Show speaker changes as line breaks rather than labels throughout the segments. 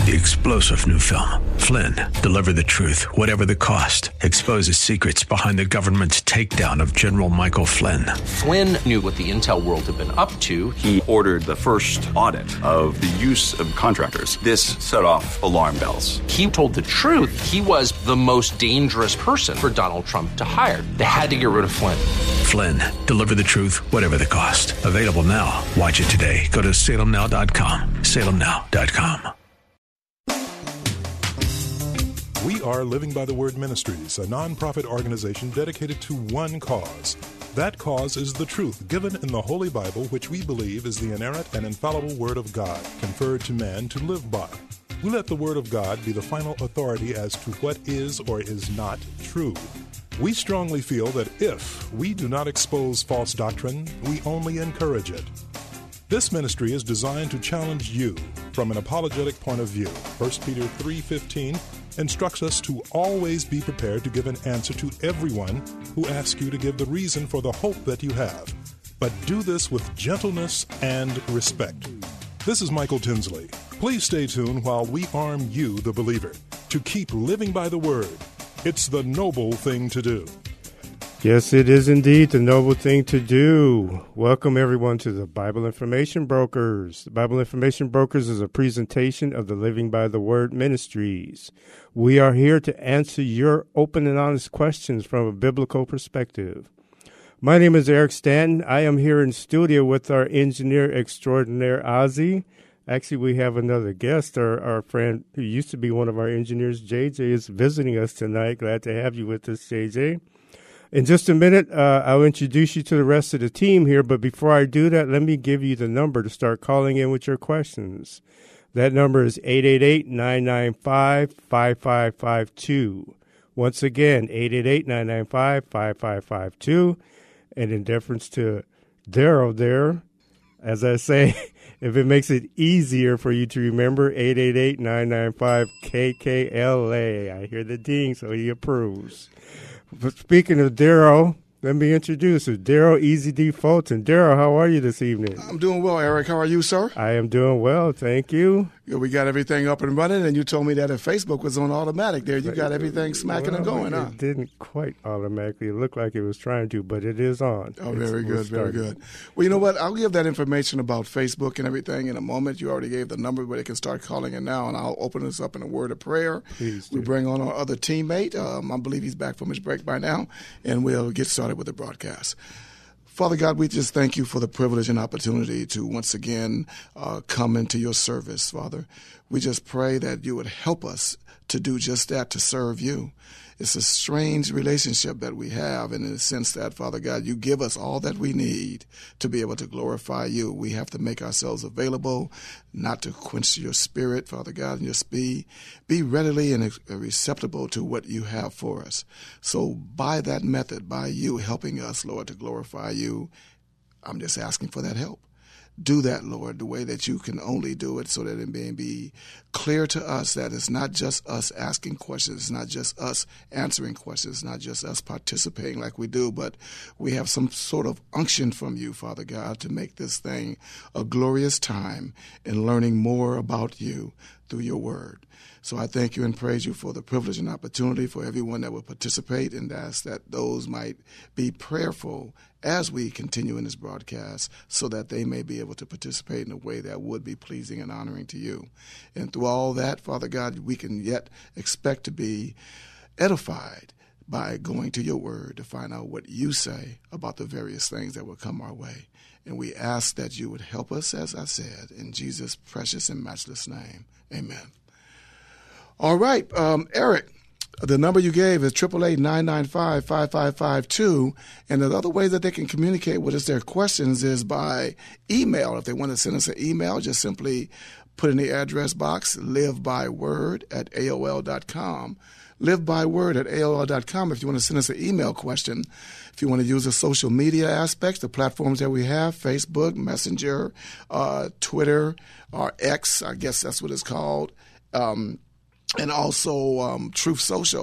The explosive new film, Flynn, deliver the truth, whatever the cost. Exposes secrets behind the government's takedown of General Michael Flynn.
Flynn knew what the intel world had been up to.
He ordered the first audit of the use of contractors. This set off alarm bells.
He told the truth. He was the most dangerous person for Donald Trump to hire. They had to get rid of Flynn.
Flynn, deliver the truth, whatever the cost. Available now. Watch it today. Go to salemnow.com. salemnow.com.
We are Living by the Word Ministries, a nonprofit organization dedicated to one cause. That cause is the truth given in the Holy Bible, which we believe is the inerrant and infallible Word of God, conferred to man to live by. We let the Word of God be the final authority as to what is or is not true. We strongly feel that if we do not expose false doctrine, we only encourage it. This ministry is designed to challenge you from an apologetic point of view. 1 Peter 3:15 instructs us to always be prepared to give an answer to everyone who asks you to give the reason for the hope that you have. But do this with gentleness and respect. This is Michael Tinsley. Please stay tuned while we arm you, the believer, to keep living by the Word. It's the noble thing to do.
Yes, it is indeed the noble thing to do. Welcome, everyone, to the Bible Information Brokers. The Bible Information Brokers is a presentation of the Living by the Word Ministries. We are here to answer your open and honest questions from a biblical perspective. My name is Eric Stanton. I am here in studio with our engineer extraordinaire, Ozzy. Actually, we have another guest, our friend who used to be one of our engineers, JJ, is visiting us tonight. Glad to have you with us, JJ. In just a minute, I'll introduce you to the rest of the team here, but before I do that, let me give you the number to start calling in with your questions. That number is 888-995-5552. Once again, 888-995-5552. And in deference to Daryl there, as I say, if it makes it easier for you to remember, 888-995-KKLA. I hear the ding, so he approves. But speaking of Daryl, let me introduce you. Daryl Easy D. Fulton. Daryl, how are you this evening?
I'm doing well, Eric. How are you, sir?
I am doing well, thank you.
Yeah, we got everything up and running, and you told me that if Facebook was on automatic there, you got everything smacking and going, huh?
It didn't quite automatically. It looked like it was trying to, but it is on.
Oh, very good, very good. Well, you know what? I'll give that information about Facebook and everything in a moment. You already gave the number where they can start calling in now, and I'll open this up in a word of prayer.
Please do.
We bring on our other teammate. I believe he's back from his break by now, and we'll get started with the broadcast. Father God, we just thank you for the privilege and opportunity to once again come into your service, Father. We just pray that you would help us to do just that, to serve you. It's a strange relationship that we have, and in the sense that, Father God, you give us all that we need to be able to glorify you. We have to make ourselves available, not to quench your spirit, Father God, and just be readily and receptible to what you have for us. So by that method, by you helping us, Lord, to glorify you, I'm just asking for that help. Do that, Lord, the way that you can only do it, so that it may be clear to us that it's not just us asking questions, it's not just us answering questions, it's not just us participating like we do, but we have some sort of unction from you, Father God, to make this thing a glorious time in learning more about you through your word. So I thank you and praise you for the privilege and opportunity for everyone that will participate, and ask that those might be prayerful as we continue in this broadcast, so that they may be able to participate in a way that would be pleasing and honoring to you. And through all that, Father God, we can yet expect to be edified by going to your word to find out what you say about the various things that will come our way. And we ask that you would help us, as I said, in Jesus' precious and matchless name. Amen. All right, Eric, the number you gave is 888-995-5552, and the other way that they can communicate with us their questions is by email. If they want to send us an email, just simply put in the address box, livebyword@aol.com. livebyword@aol.com if you want to send us an email question. If you want to use the social media aspects, the platforms that we have, Facebook, Messenger, Twitter, or X, I guess that's what it's called, and also Truth Social,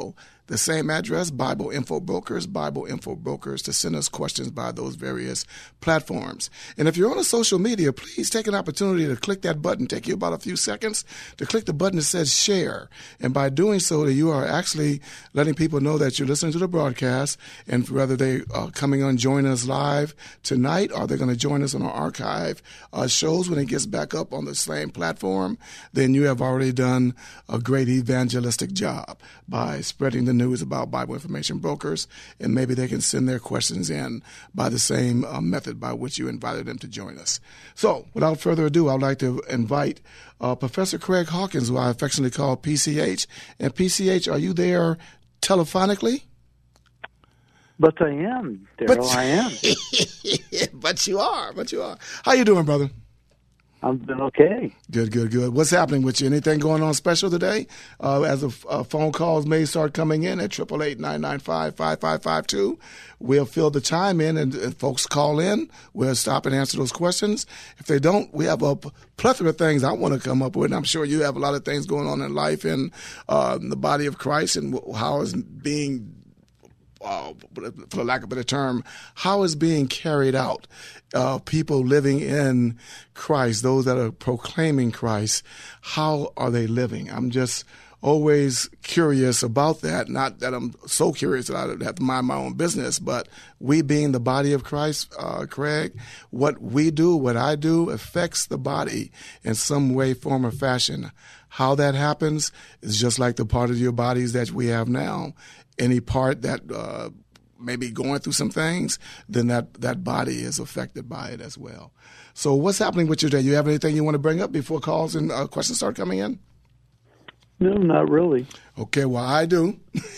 the same address, Bible Info Brokers, to send us questions by those various platforms. And if you're on a social media, please take an opportunity to click that button. Take you about a few seconds to click the button that says share. And by doing so, you are actually letting people know that you're listening to the broadcast, and whether they are coming on join us live tonight or they're going to join us on our archive shows when it gets back up on the same platform, then you have already done a great evangelistic job by spreading the news about Bible Information Brokers, and maybe they can send their questions in by the same method by which you invited them to join us. So, without further ado, I'd like to invite Professor Craig Hawkins, who I affectionately call PCH. And PCH, are you there telephonically?
But I am, Daryl, I am.
But you are. How you doing, brother?
I'm doing okay.
Good. What's happening with you? Anything going on special today? As the phone calls may start coming in at 888-995-5552, we'll fill the time in, and folks call in. We'll stop and answer those questions. If they don't, we have a plethora of things I want to come up with, and I'm sure you have a lot of things going on in life in the body of Christ and how it's being for lack of a better term, how is being carried out. People living in Christ, those that are proclaiming Christ, how are they living? I'm just always curious about that. Not that I'm so curious that I have to mind my own business, but we being the body of Christ, Craig, what we do, what I do affects the body in some way, form, or fashion. How that happens is just like the part of your bodies that we have now. Any part that may be going through some things, then that body is affected by it as well. So what's happening with you today? You have anything you want to bring up before calls and questions start coming in?
No, not really.
Okay, well, I do.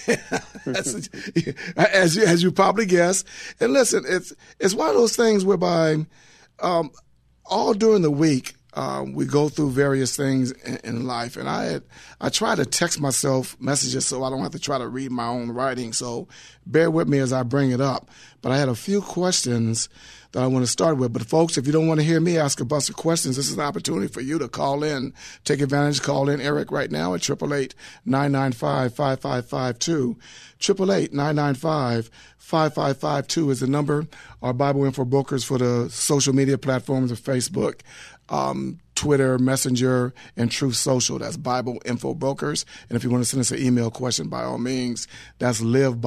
as you probably guessed. And listen, it's one of those things whereby all during the week, we go through various things in life, and I try to text myself messages so I don't have to try to read my own writing. So bear with me as I bring it up. But I had a few questions that I want to start with. But folks, if you don't want to hear me ask a bunch of questions, this is an opportunity for you to call in. Take advantage. Call in Eric right now at 888-995-5552. 888-995-5552 is the number. Our Bible Info Brokers for the social media platforms of Facebook, Twitter, Messenger, and Truth Social. That's Bible Info Brokers. And if you want to send us an email question, by all means, that's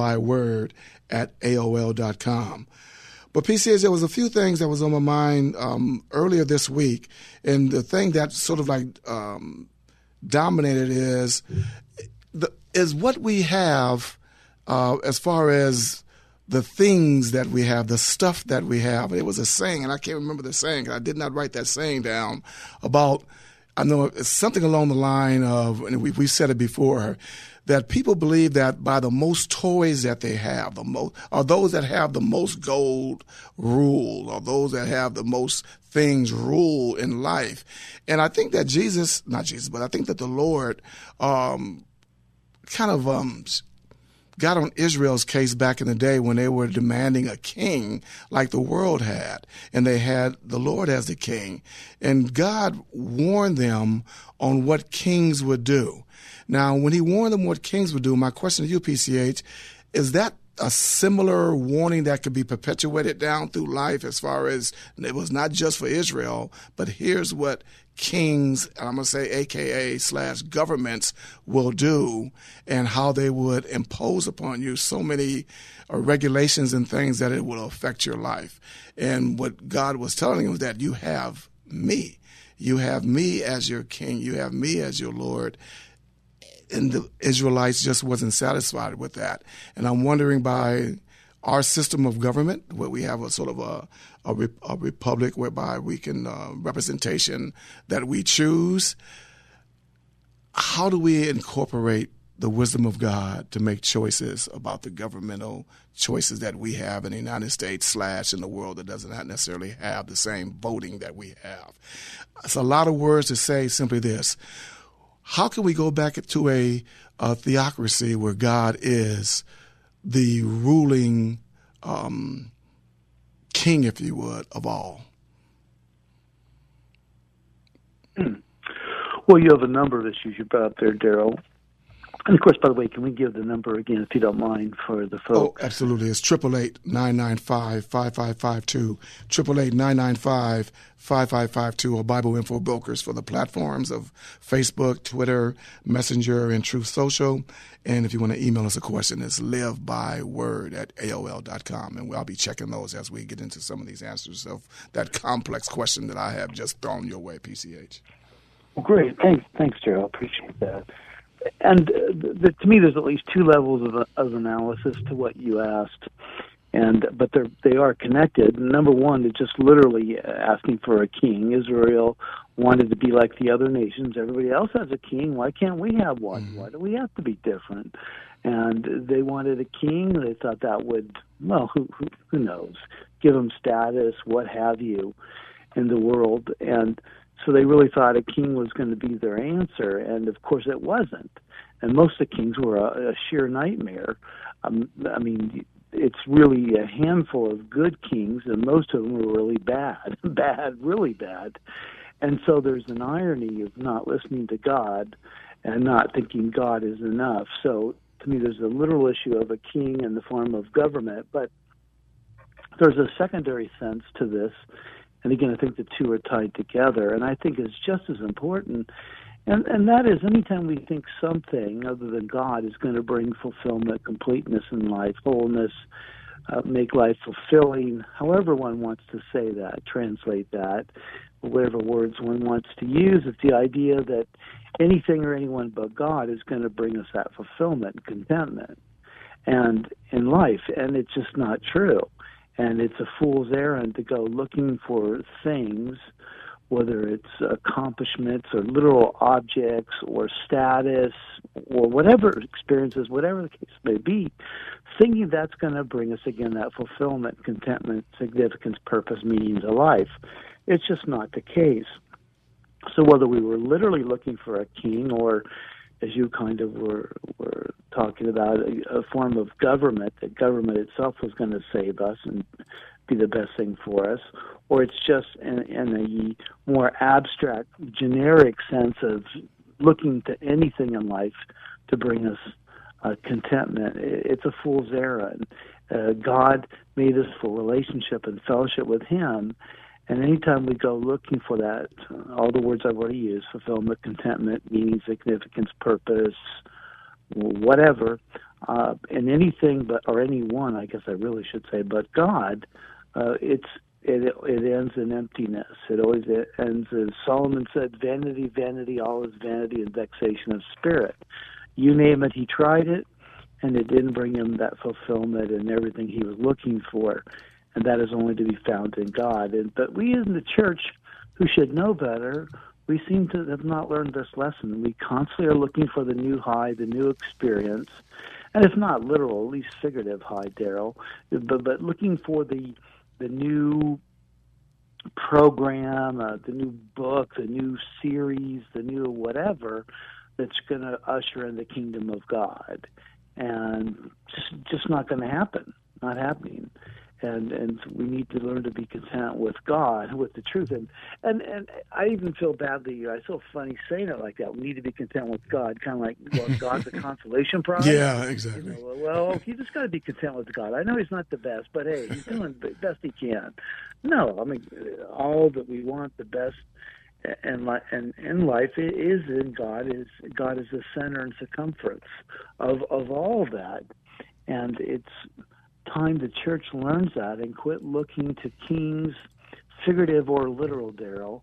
livebyword@aol.com. But PCH, there was a few things that was on my mind earlier this week, and the thing that sort of like dominated is what we have as far as the things that we have, the stuff that we have. It was a saying, and I can't remember the saying because I did not write that saying down, about, I know it's something along the line of, and we've said it before, that people believe that by the most toys that they have, or those that have the most gold rule, or those that have the most things rule in life. And I think that I think that the Lord kind of got on Israel's case back in the day when they were demanding a king like the world had, and they had the Lord as the king. And God warned them on what kings would do. Now, when he warned them what kings would do, my question to you, PCH, is that a similar warning that could be perpetuated down through life, as far as it was not just for Israel, but here's what kings, and I'm going to say AKA/governments, will do, and how they would impose upon you so many regulations and things that it will affect your life. And what God was telling him was that you have me. You have me as your king. You have me as your Lord. And the Israelites just wasn't satisfied with that. And I'm wondering, by our system of government, where we have a sort of a republic whereby we can representation that we choose, how do we incorporate the wisdom of God to make choices about the governmental choices that we have in the United States / in the world that doesn't necessarily have the same voting that we have? It's a lot of words to say simply this. How can we go back to a theocracy where God is the ruling king, if you would, of all?
Well, you have a number of issues you brought up there, Daryl. And, of course, by the way, can we give the number again, if you don't mind, for the folks?
Oh, absolutely. It's 888-995-5552, 888-995-5552, or Bible Info Brokers for the platforms of Facebook, Twitter, Messenger, and Truth Social. And if you want to email us a question, it's livebyword@aol.com. And I'll be checking those as we get into some of these answers of that complex question that I have just thrown your way, PCH.
Well, great. Thanks, Gerald. Appreciate that. And to me, there's at least two levels of analysis to what you asked, but they are connected. Number one, it's just literally asking for a king. Israel wanted to be like the other nations. Everybody else has a king. Why can't we have one? Mm-hmm. Why do we have to be different? And they wanted a king. They thought that would, well, who knows, give them status, what have you, in the world. And so they really thought a king was going to be their answer, and of course it wasn't. And most of the kings were a sheer nightmare. I mean, it's really a handful of good kings, and most of them were really bad, really bad. And so there's an irony of not listening to God and not thinking God is enough. So to me, there's a literal issue of a king in the form of government, but there's a secondary sense to this. And again, I think the two are tied together, and I think it's just as important. And that is, anytime we think something other than God is going to bring fulfillment, completeness in life, wholeness, make life fulfilling, however one wants to say that, translate that, whatever words one wants to use, it's the idea that anything or anyone but God is going to bring us that fulfillment and contentment and in life, and it's just not true. And it's a fool's errand to go looking for things, whether it's accomplishments or literal objects or status or whatever experiences, whatever the case may be, thinking that's going to bring us, again, that fulfillment, contentment, significance, purpose, meaning to life. It's just not the case. So whether we were literally looking for a king or, as you kind of were talking about, a form of government, that government itself was going to save us and be the best thing for us, or it's just in a more abstract, generic sense of looking to anything in life to bring us contentment. It's a fool's errand. God made us for relationship and fellowship with Him, and anytime we go looking for that, all the words I've already used, fulfillment, contentment, meaning, significance, purpose, whatever, in anything but, or anyone, I guess I really should say, but God, it ends in emptiness. It always ends, as Solomon said, vanity, vanity, all is vanity and vexation of spirit. You name it, he tried it, and it didn't bring him that fulfillment and everything he was looking for. And that is only to be found in God. But we in the church, who should know better, we seem to have not learned this lesson. We constantly are looking for the new high, the new experience, and if not literal, at least figurative high, Daryl, but looking for the new program, the new book, the new series, the new whatever that's going to usher in the kingdom of God. And just not going to happen, not happening. And we need to learn to be content with God, with the truth. And I even feel badly, I feel funny saying it like that. We need to be content with God, kind of like, well, God's a consolation prize.
Yeah, exactly.
You know, well, you just got to be content with God. I know He's not the best, but hey, He's doing the best He can. No, I mean, all that we want, the best and in life is in God. God is the center and circumference of all that. And it's time the church learns that and quit looking to kings, figurative or literal, Daryl,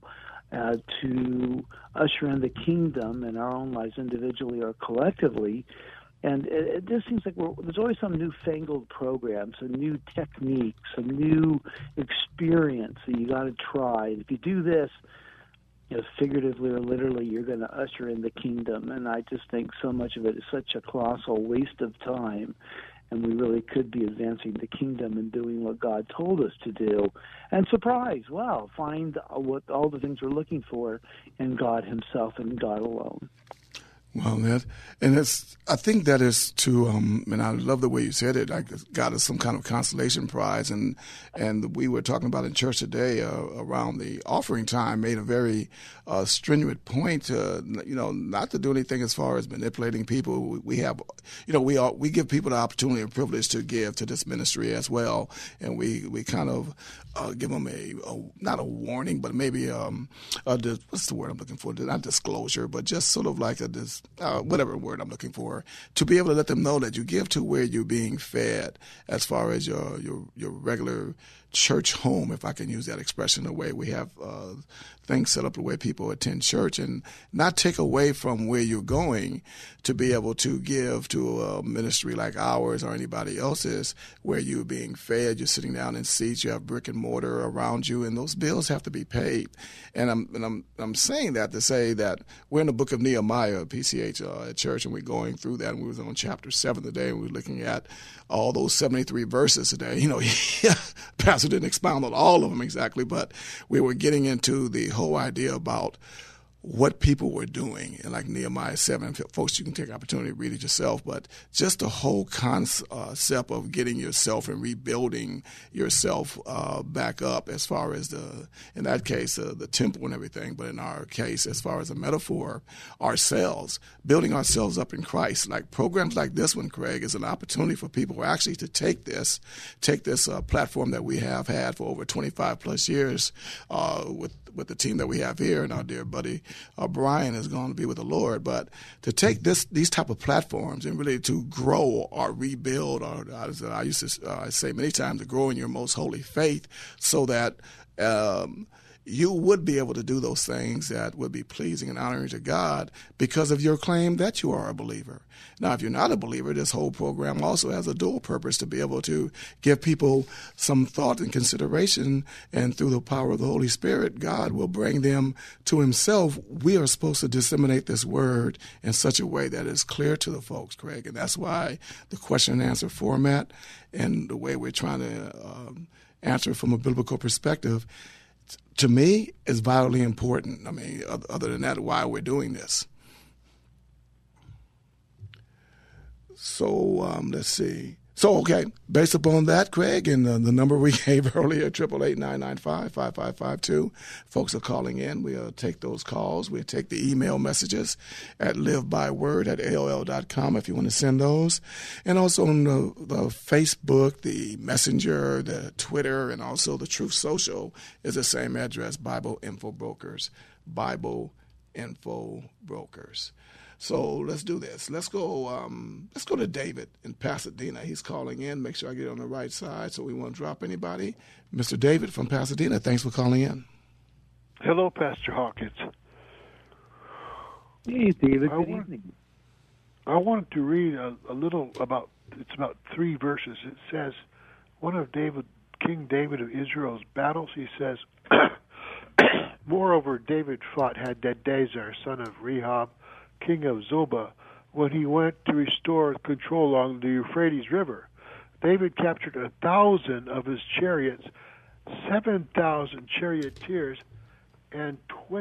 to usher in the kingdom in our own lives individually or collectively. And it just seems like there's always some newfangled program, some new technique, some new experience that you got to try. And if you do this, figuratively or literally, you're going to usher in the kingdom. And I just think so much of it is such a colossal waste of time. And we really could be advancing the kingdom and doing what God told us to do. And surprise, wow, find what all the things we're looking for in God Himself and God alone.
Well, I think that is to, and I love the way you said it. Like God is some kind of consolation prize, and we were talking about in church today around the offering time. Made a very stringent point, not to do anything as far as manipulating people. We have, we give people the opportunity and privilege to give to this ministry as well, and we kind of give them not a warning, but maybe what's the word I'm looking for? Not disclosure, but just sort of like whatever word I'm looking for, to be able to let them know that you give to where you're being fed as far as your regular church home, if I can use that expression, the way we have things set up the way people attend church, and not take away from where you're going to be able to give to a ministry like ours or anybody else's, where you're being fed, you're sitting down in seats, you have brick and mortar around you, and those bills have to be paid. And I'm saying that to say that we're in the book of Nehemiah, PCH at church, and we're going through that, and we was on chapter 7 today, and we were looking at all those 73 verses today. Pastor didn't expound on all of them exactly, but we were getting into the whole idea about what people were doing. And like Nehemiah 7, folks, you can take opportunity to read it yourself, but just the whole concept of getting yourself and rebuilding yourself back up as far as in that case, the temple and everything, but in our case, as far as a metaphor, ourselves, building ourselves up in Christ. Like programs like this one, Craig, is an opportunity for people actually to take this platform that we have had for over 25 plus years with the team that we have here, and our dear buddy Brian is going to be with the Lord. But to take these type of platforms and really to grow or rebuild, or as I used to say many times, to grow in your most holy faith, so that you would be able to do those things that would be pleasing and honoring to God because of your claim that you are a believer. Now, if you're not a believer, this whole program also has a dual purpose to be able to give people some thought and consideration, and through the power of the Holy Spirit, God will bring them to himself. We are supposed to disseminate this word in such a way that is clear to the folks, Craig, and that's why the question and answer format and the way we're trying to answer from a biblical perspective, to me, is vitally important. I mean, other than that, why we're doing this. So let's see. So, okay, based upon that, Craig, and the number we gave earlier, 888-995-5552, folks are calling in. We'll take those calls. We'll take the email messages at livebyword@aol.com if you want to send those. And also on the Facebook, the Messenger, the Twitter, and also the Truth Social is the same address, Bible Info Brokers, Bible Info Brokers. So let's do this. Let's go to David in Pasadena. He's calling in. Make sure I get on the right side so we won't drop anybody. Mr. David from Pasadena, thanks for calling in.
Hello, Pastor Hawkins.
Hey, David. Good evening.
I wanted to read a little about 3 verses. It says, one of King David of Israel's battles, he says, moreover, David fought Hadadezer, son of Rehob, king of Zobah, when he went to restore control along the Euphrates River. David captured 1,000 of his chariots, 7,000 charioteers, and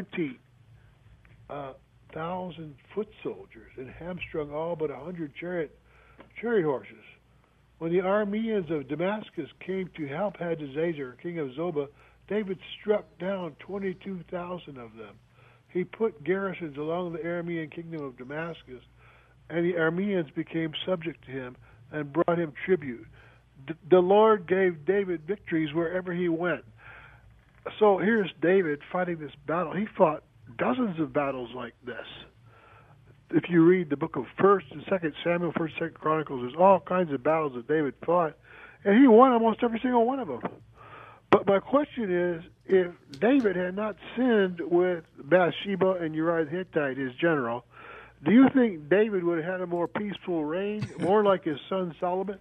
20,000 foot soldiers, and hamstrung all but 100 chariot horses. When the Arameans of Damascus came to help Hadadezer, king of Zobah, David struck down 22,000 of them. He put garrisons along the Aramean kingdom of Damascus, and the Arameans became subject to him and brought him tribute. The Lord gave David victories wherever he went. So here's David fighting this battle. He fought dozens of battles like this. If you read the book of 1st and 2nd Samuel, 1st and 2nd Chronicles, there's all kinds of battles that David fought, and he won almost every single one of them. But my question is, if David had not sinned with Bathsheba and Uriah the Hittite, his general, do you think David would have had a more peaceful reign, more like his son Solomon?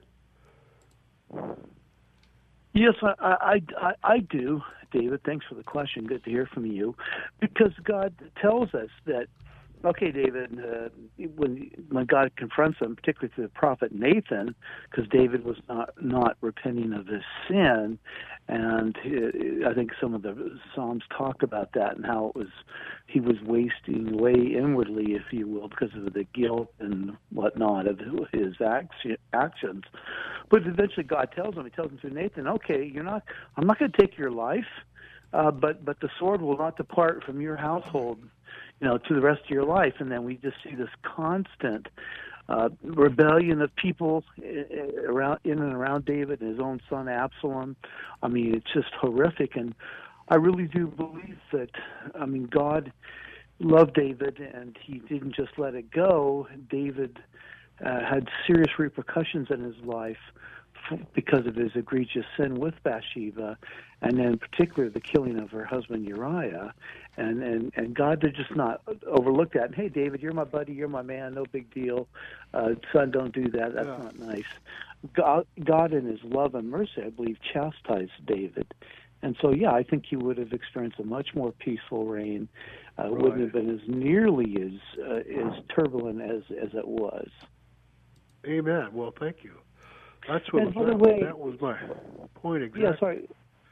Yes, I do, David. Thanks for the question. Good to hear from you. Because God tells us that okay, David, when God confronts him, particularly through the prophet Nathan, because David was not repenting of his sin, and I think some of the Psalms talk about that and how he was wasting away inwardly, if you will, because of the guilt and whatnot of his actions. But eventually God tells him through Nathan, okay, I'm not going to take your life, but the sword will not depart from your household, to the rest of your life. And then we just see this constant rebellion of people in and around David and his own son Absalom. I mean, it's just horrific. And I really do believe that, God loved David, and he didn't just let it go. David had serious repercussions in his life because of his egregious sin with Bathsheba, and in particular the killing of her husband Uriah. And God did just not overlook that. And, hey, David, you're my buddy, you're my man, no big deal. Son, don't do that. That's not nice. God in his love and mercy, I believe, chastised David. And so, I think he would have experienced a much more peaceful reign. Wouldn't have been as nearly as turbulent as it was.
Amen. Well, thank you. That was my point exactly.
Yeah, sorry.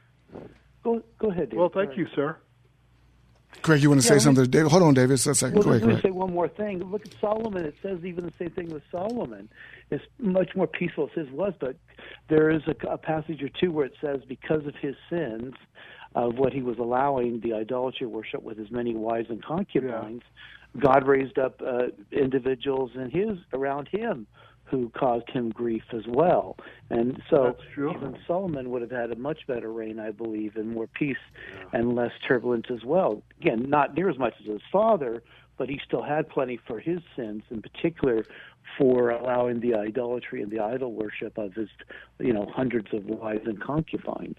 Go ahead, David.
Well, thank you, sir.
Greg, you want to say something to David? Hold on, David. Just a second.
Well, let me say one more thing. Look at Solomon. It says even the same thing with Solomon. It's much more peaceful as his was, but there is a passage or two where it says because of his sins, of what he was allowing, the idolatry worship with his many wives and concubines, God raised up individuals around him who caused him grief as well. And so even Solomon would have had a much better reign, I believe, and more peace and less turbulence as well. Again, not near as much as his father, but he still had plenty for his sins, in particular for allowing the idolatry and the idol worship of his, hundreds of wives and concubines.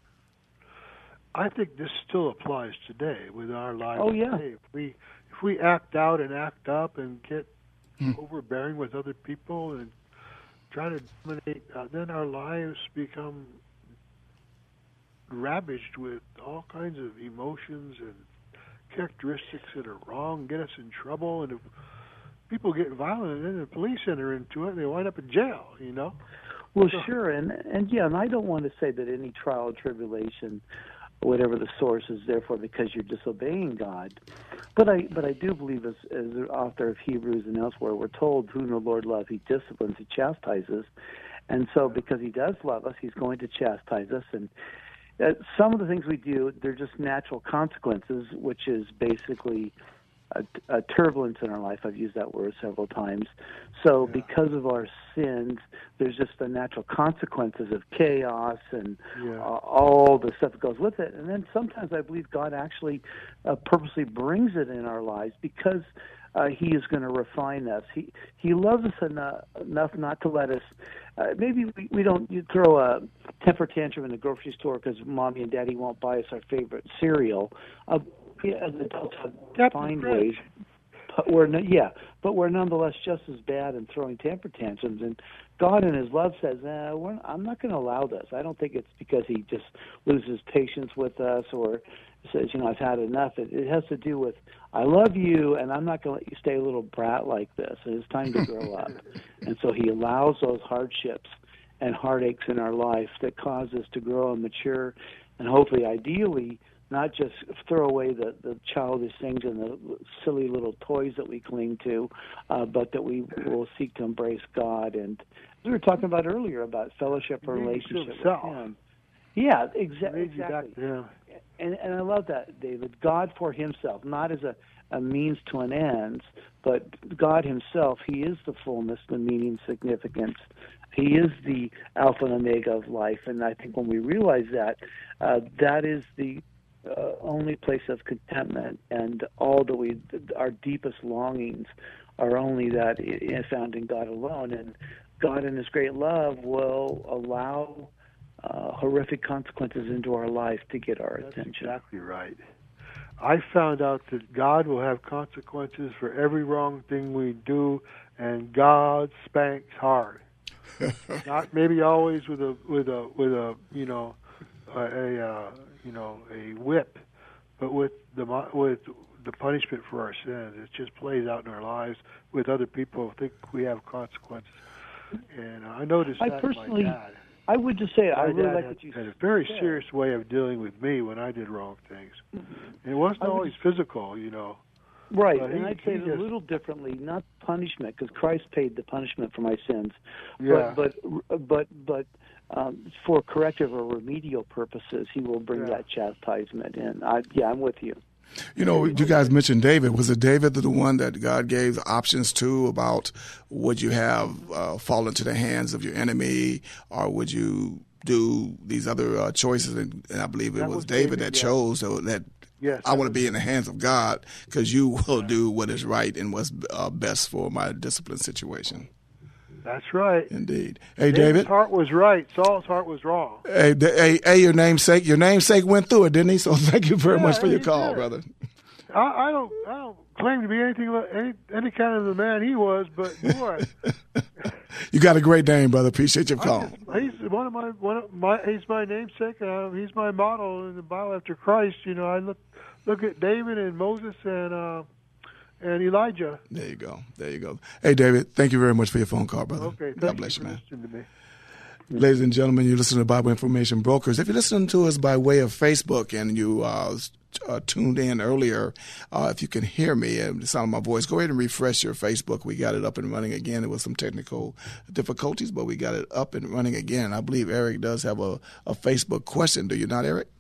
I think this still applies today with our lives.
Oh, yeah.
Today. If we act out and act up and get overbearing with other people and try to dominate, then our lives become ravaged with all kinds of emotions and characteristics that are wrong, get us in trouble. And if people get violent, then the police enter into it and they wind up in jail,
Well, sure, and I don't want to say that any trial or tribulation, whatever the source is, therefore because you're disobeying God. But I do believe, as the author of Hebrews and elsewhere, we're told whom the Lord loves, he disciplines, he chastises. And so because he does love us, he's going to chastise us. And some of the things we do, they're just natural consequences, which is basically a turbulence in our life. I've used that word several times. So because of our sins, there's just the natural consequences of chaos and all the stuff that goes with it. And then sometimes I believe God actually purposely brings it in our lives because he is going to refine us. He loves us enough not to let us, maybe we don't throw a temper tantrum in the grocery store because Mommy and Daddy won't buy us our favorite cereal. As adults find ways, but we're nonetheless just as bad in throwing temper tantrums. And God in his love says, I'm not going to allow this. I don't think it's because he just loses patience with us or says, I've had enough. It has to do with, I love you, and I'm not going to let you stay a little brat like this. And it's time to grow up. And so he allows those hardships and heartaches in our life that cause us to grow and mature, and hopefully, ideally, not just throw away the childish things and the silly little toys that we cling to, but that we will seek to embrace God. And as we were talking about earlier about fellowship or relationship with him. Yeah, exactly. And I love that, David. God for himself, not as a means to an end, but God himself, he is the fullness, the meaning, significance. He is the Alpha and Omega of life. And I think when we realize that, that is the only place of contentment, and all that our deepest longings are only that found in God alone. And God in his great love will allow horrific consequences into our life to get our attention.
That's exactly right. I found out that God will have consequences for every wrong thing we do, and God spanks hard. Not maybe always with a whip, but with the the punishment for our sins. It just plays out in our lives with other people who think we have consequences. And I noticed that in my dad.
I would just say I really like what you
had a very serious way of dealing with me when I did wrong things. And it wasn't always physical, you know.
Right, and I'd say it a little differently, not punishment, because Christ paid the punishment for my sins.
Yeah.
But for corrective or remedial purposes, He will bring that chastisement in. I'm with you.
You know, you guys mentioned David. Was it David the one that God gave options to about would you have fall into the hands of your enemy, or would you do these other choices? And I believe it was David that chose that.
Yes,
I want to be in the hands of God because you will do what is right and what's best for my discipline situation.
That's right.
Indeed. Hey,
David's
David.
heart was right. Saul's heart was wrong.
Hey, your namesake went through it, didn't he? So thank you very much for your call, brother.
I don't claim to be any kind of the man he was, but boy,
you got a great name, brother. Appreciate your call.
He's he's my namesake. He's my model in the Bible after Christ. You know, I look at David and Moses and Elijah.
There you go. Hey, David, thank you very much for your phone call, brother.
Okay,
God bless you, man.
To me.
Ladies and gentlemen, you're listening to Bible Information Brokers. If you're listening to us by way of Facebook and you tuned in earlier, if you can hear me and the sound of my voice, go ahead and refresh your Facebook. We got it up and running again. There was some technical difficulties, but we got it up and running again. I believe Eric does have a Facebook question. Do you not, Eric?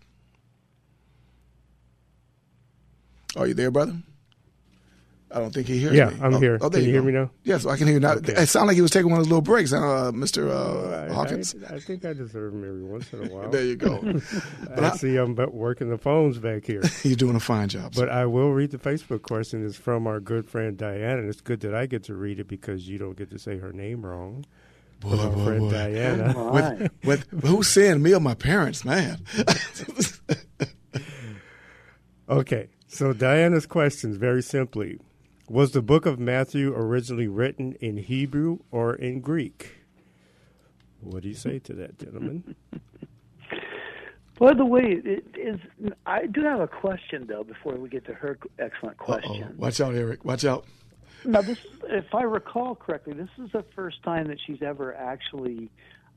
Are you there, brother? I don't think he hears me.
Yeah, I'm here.
Oh,
can you hear me now?
Yes, I can hear you now. Okay. It sounded like he was taking one of those little breaks, Mr. Hawkins.
I think I deserve them every once in a while.
There you go.
I see I'm working the phones back here.
You're doing a fine job.
But I will read the Facebook question. It's from our good friend Diana. And it's good that I get to read it because you don't get to say her name wrong. Friend Diana.
With who's saying me or my parents, man?
Okay, so Diana's question is very simply. Was the book of Matthew originally written in Hebrew or in Greek? What do you say to that, gentlemen?
By the way, I do have a question, though, before we get to her excellent question.
Uh-oh. Watch out, Eric. Watch out.
Now, if I recall correctly, this is the first time that she's ever actually,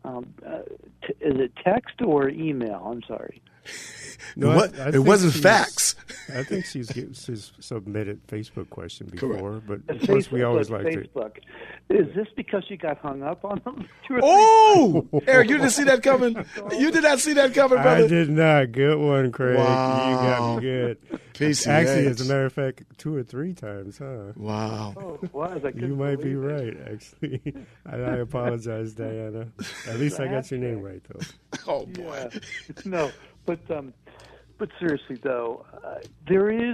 is it text or email? I'm sorry.
No,
it wasn't fax.
I think she's submitted Facebook question before,
correct.
But of course we always like
Facebook. Is this because you got hung up on them?
Eric, you didn't see that coming? You did not see that coming, brother?
I did not. Good one, Craig.
Wow.
You got me good.
PCH.
Actually, as a matter of fact, 2 or 3 times, huh?
Wow.
Oh, wow.
You might be right, actually. I apologize, Diana. At least I got your name right, though.
Oh, boy.
Yeah. No, but seriously, though, there is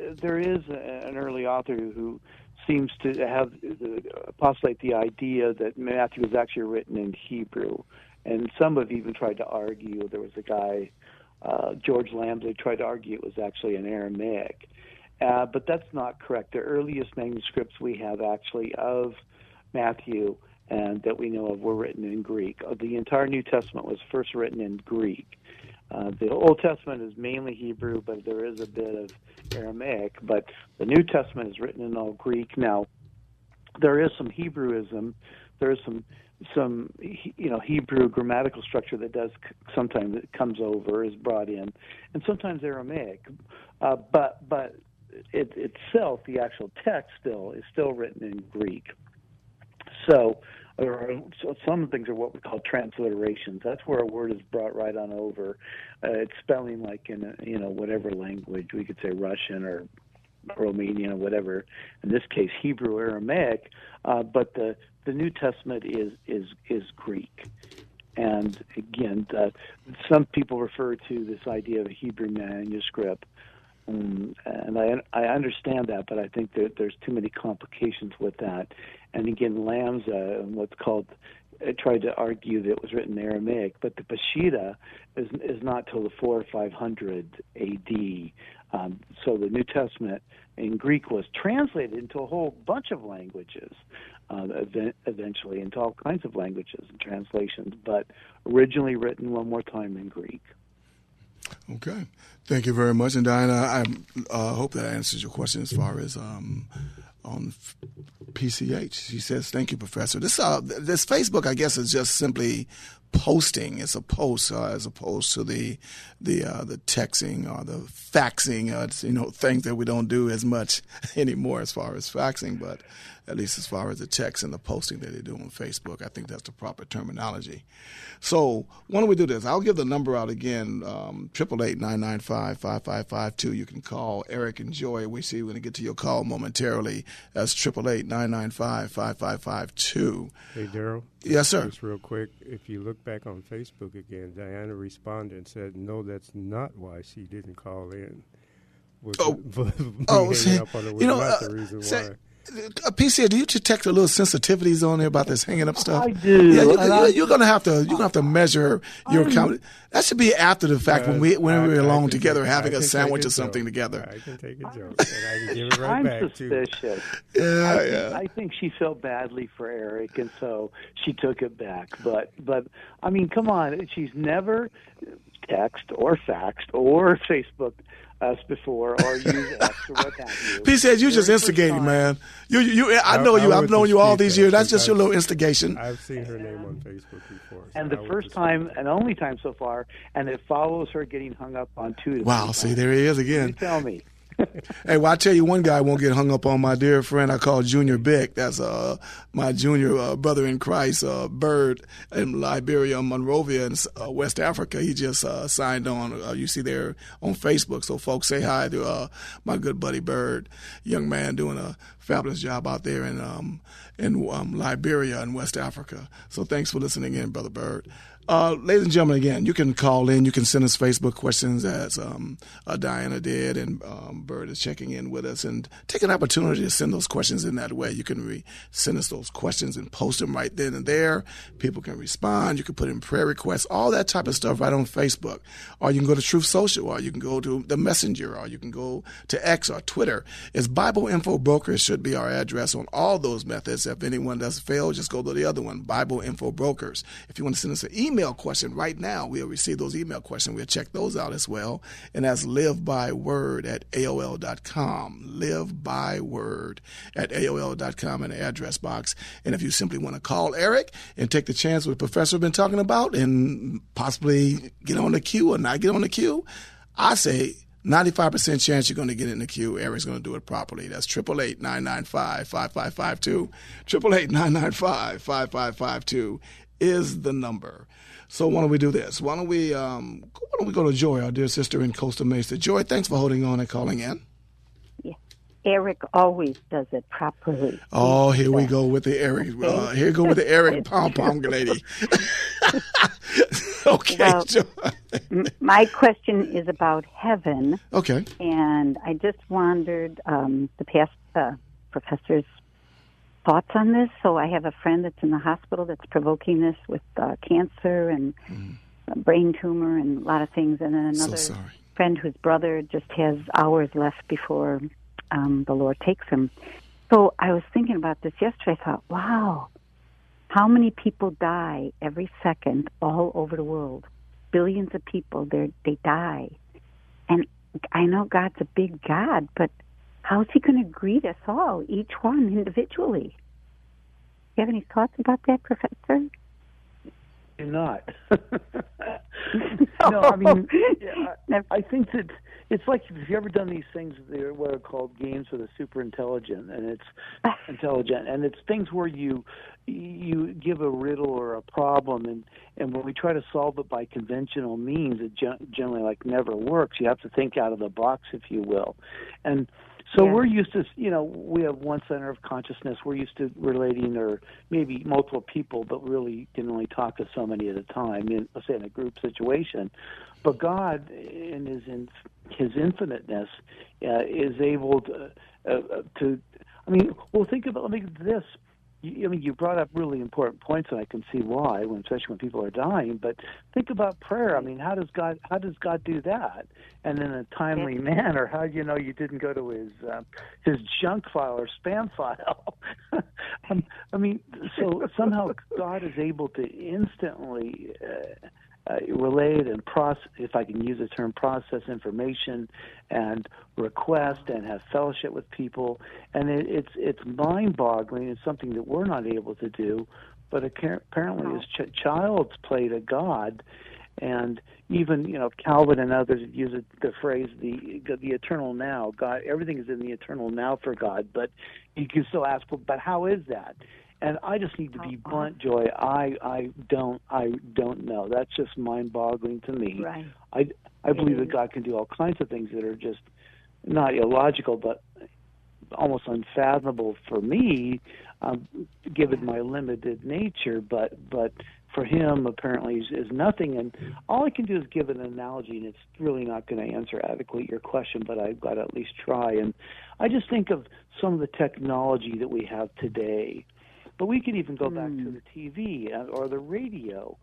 an early author who seems to have postulate the idea that Matthew was actually written in Hebrew, and some have even tried to argue. There was a guy, George Lambsley, tried to argue it was actually in Aramaic, but that's not correct. The earliest manuscripts we have actually of Matthew and that we know of were written in Greek. The entire New Testament was first written in Greek. The Old Testament is mainly Hebrew, but there is a bit of Aramaic. But the New Testament is written in all Greek. Now, there is some Hebrewism. There is some Hebrew grammatical structure that does sometimes it comes over, is brought in, and sometimes Aramaic. But it itself, the actual text is still written in Greek. So some things are what we call transliterations. That's where a word is brought right on over. It's spelling like in whatever language. We could say Russian or Romanian or whatever. In this case, Hebrew, Aramaic. But the New Testament is Greek. And again, some people refer to this idea of a Hebrew manuscript. And I understand that, but I think that there's too many complications with that. And again, Lamza, what's called, tried to argue that it was written in Aramaic, but the Peshitta is not till the 400 or 500 A.D. So the New Testament in Greek was translated into a whole bunch of languages, eventually into all kinds of languages and translations, but originally written one more time in Greek.
Okay. Thank you very much. And Diana, I hope that answers your question as far as on PCH. She says, thank you, Professor. This Facebook, I guess, is just simply posting. It's a post as opposed to the texting or the faxing, things that we don't do as much anymore as far as faxing, but at least as far as the text and the posting that they do on Facebook. I think that's the proper terminology. So why don't we do this? I'll give the number out again, 888-995-5552. You can call Eric and Joy. We're going to get to your call momentarily. That's 888-995-5552.
Hey, Daryl.
Yes, sir.
Just real quick, if you look back on Facebook again, Diana responded and said, no, that's not why she didn't call in.
The reason why. PCA, do you just text a little sensitivities on there about this hanging up stuff?
I do.
Yeah, you're gonna have to measure your comment. That should be after the fact when we're alone together having a sandwich or something together.
I can take a joke and I can give it right back.
I'm suspicious. I think she felt badly for Eric, and so she took it back. But I mean, come on, she's never texted or faxed or Facebook us before or use X or what have you.
P says you just instigating, man. I know you. I've known you all these years. That's just your little instigation.
I've seen her name on Facebook before.
And the first time and only time so far, and it follows her getting hung up on two.
Wow, see, there he is again.
You tell me.
Hey, well, I tell you, one guy won't get hung up on. My dear friend I call Junior Bick. That's my junior brother in Christ, Bird, in Liberia, Monrovia, in West Africa. He just signed on. You see there on Facebook. So folks, say hi to my good buddy Bird, young man doing a fabulous job out there in Liberia in West Africa. So thanks for listening in, Brother Bird. Ladies and gentlemen, again, you can call in. You can send us Facebook questions as Diana did, and Bird is checking in with us. And take an opportunity to send those questions in that way. You can send us those questions and post them right then and there. People can respond. You can put in prayer requests, all that type of stuff right on Facebook. Or you can go to Truth Social, or you can go to the Messenger, or you can go to X or Twitter. It's Bible Info Brokers should be our address on all those methods. If anyone does fail, just go to the other one, Bible Info Brokers. If you want to send us an email question right now, we'll receive those email questions. We'll check those out as well. And that's livebyword@aol.com. Livebyword@aol.com in the address box. And if you simply want to call Eric and take the chance what the professor has been talking about and possibly get on the queue or not get on the queue, I say 95% chance you're going to get in the queue. Eric's going to do it properly. That's 888-995-5552. 888-995-5552 is the number. So why don't we do this? Why don't we go to Joy, our dear sister in Costa Mesa. Joy, thanks for holding on and calling in.
Yeah. Eric always does it properly.
Oh, here we go with the Eric. Here we go with the Eric pom-pom lady. Okay,
well,
Joy.
My question is about heaven.
Okay.
And I just wondered the past professor's thoughts on this. So I have a friend that's in the hospital that's provoking this with cancer and a brain tumor and a lot of things. And then another friend whose brother just has hours left before the Lord takes him. So I was thinking about this yesterday. I thought, wow, how many people die every second all over the world? Billions of people, they die. And I know God's a big God, but how's he going to greet us all, each one individually? Do you have any thoughts about that, Professor?
Do not. No, I mean, I think that it's like, if you've ever done these things, they're what are called games for the super intelligent, and it's intelligent, and it's things where you give a riddle or a problem, and when we try to solve it by conventional means, it generally never works. You have to think out of the box, if you will, and so we're used to, we have one center of consciousness. We're used to relating, or maybe multiple people, but really can only talk to so many at a time, let's say in a group situation. But God, in his infiniteness, is able to think about, let me do this. You brought up really important points, and I can see why, especially when people are dying. But think about prayer. I mean, how does God do that? And in a timely manner. How do you know you didn't go to his junk file or spam file? So somehow God is able to instantly relayed and process, if I can use the term, process information and request and have fellowship with people. And it's mind-boggling. It's something that we're not able to do, but apparently as child's play to God. And even, Calvin and others use the phrase, the eternal now. God, everything is in the eternal now for God, but you can still ask, but how is that? And I just need to be blunt, Joy. I don't know. That's just mind-boggling to me.
Right.
I believe that God can do all kinds of things that are just not illogical, but almost unfathomable for me, given my limited nature. But for him, apparently, is nothing. And all I can do is give an analogy, and it's really not going to answer adequately your question, but I've got to at least try. And I just think of some of the technology that we have today. But we could even go back to the TV or the radio.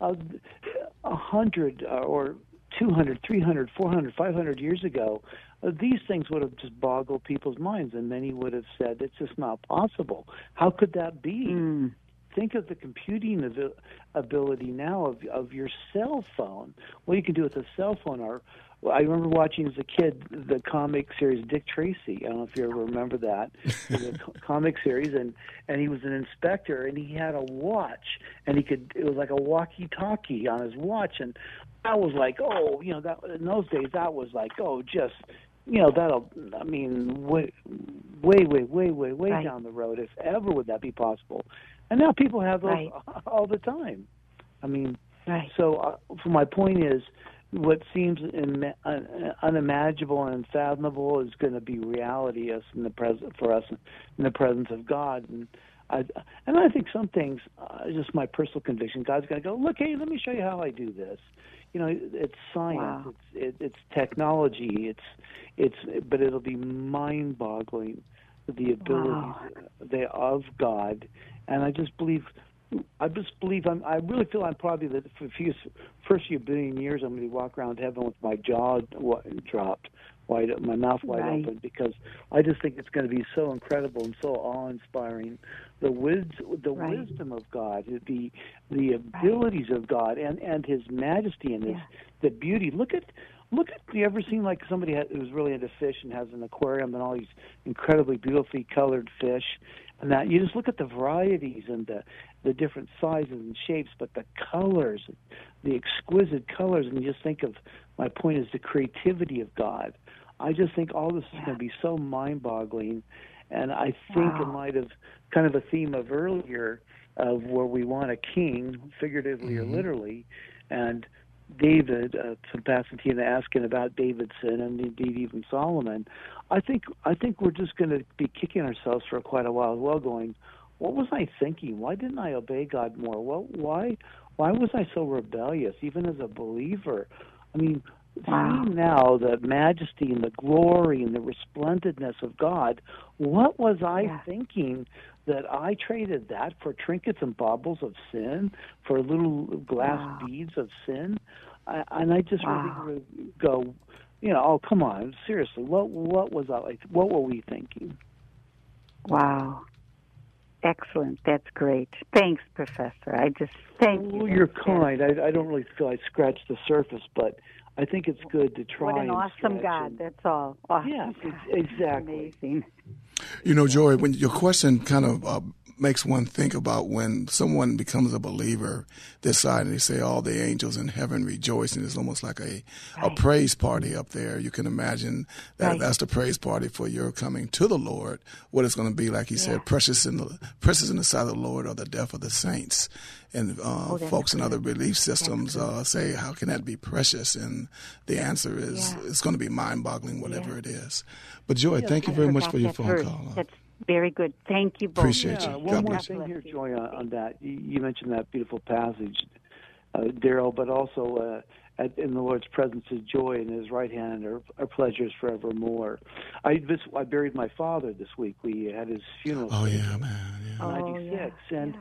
100 or 200, 300, 400, 500 years ago, these things would have just boggled people's minds, and many would have said, it's just not possible. How could that be? Think of the computing ability now of your cell phone. What you can do with a cell phone I remember watching as a kid the comic series Dick Tracy. I don't know if you ever remember that. It was a comic series, and he was an inspector, and he had a watch, and it was like a walkie-talkie on his watch, and that was like, that in those days that was like, just, that'll, I mean, way right. down the road, if ever would that be possible. And now people have those all the time. I mean, so my point is, what seems unimaginable and unfathomable is going to be reality for us in the presence of God. And I think some things, just my personal conviction, God's going to go, look, hey, let me show you how I do this. It's science, it's technology, but it'll be mind-boggling, the abilities of God. And I really feel I'm probably for the first few billion years I'm going to walk around heaven with my jaw dropped, my mouth wide open, because I just think it's going to be so incredible and so awe-inspiring. The wisdom of God, the abilities of God, and His majesty and the beauty. Look at. You ever seen like somebody who's really into fish and has an aquarium and all these incredibly beautifully colored fish, and that you just look at the varieties and the different sizes and shapes, but the colors, the exquisite colors, and you just think of, my point is the creativity of God. I just think all this is going to be so mind-boggling, and I think in light of kind of a theme of earlier of where we want a king, figuratively or literally, and David, from Pasadena, asking about David's sin, and indeed even Solomon. I think we're just going to be kicking ourselves for quite a while as well, going, what was I thinking? Why didn't I obey God more? Why was I so rebellious, even as a believer? I mean, seeing now the majesty and the glory and the resplendentness of God, what was I thinking that I traded that for trinkets and baubles of sin, for little glass beads of sin? And I just really go, oh, come on, seriously, what was I like? What were we thinking?
Wow. Excellent. That's great. Thanks, Professor. I just thank you.
Well, you're kind. I don't really feel I scratched the surface, but I think it's good to try.
What an awesome God. That's all. Awesome.
Yeah, exactly.
Amazing.
Joy, when your question kind of makes one think about when someone becomes a believer this side and they say all the angels in heaven rejoice, and it's almost like a praise party up there. You can imagine that that's the praise party for your coming to the Lord, what it's going to be like. He said, precious in the sight of the Lord are the death of the saints. And folks in other belief systems say, how can that be precious? And the answer is it's going to be mind-boggling, whatever it is. But Joy, thank you very much for your phone call.
That's very good. Thank you both.
Appreciate you.
One more thing here, Joy, on that. You mentioned that beautiful passage, Daryl, but also in the Lord's presence is joy, and in His right hand are pleasures forevermore. I buried my father this week. We had his funeral.
Oh, yeah, man. Yeah.
96, and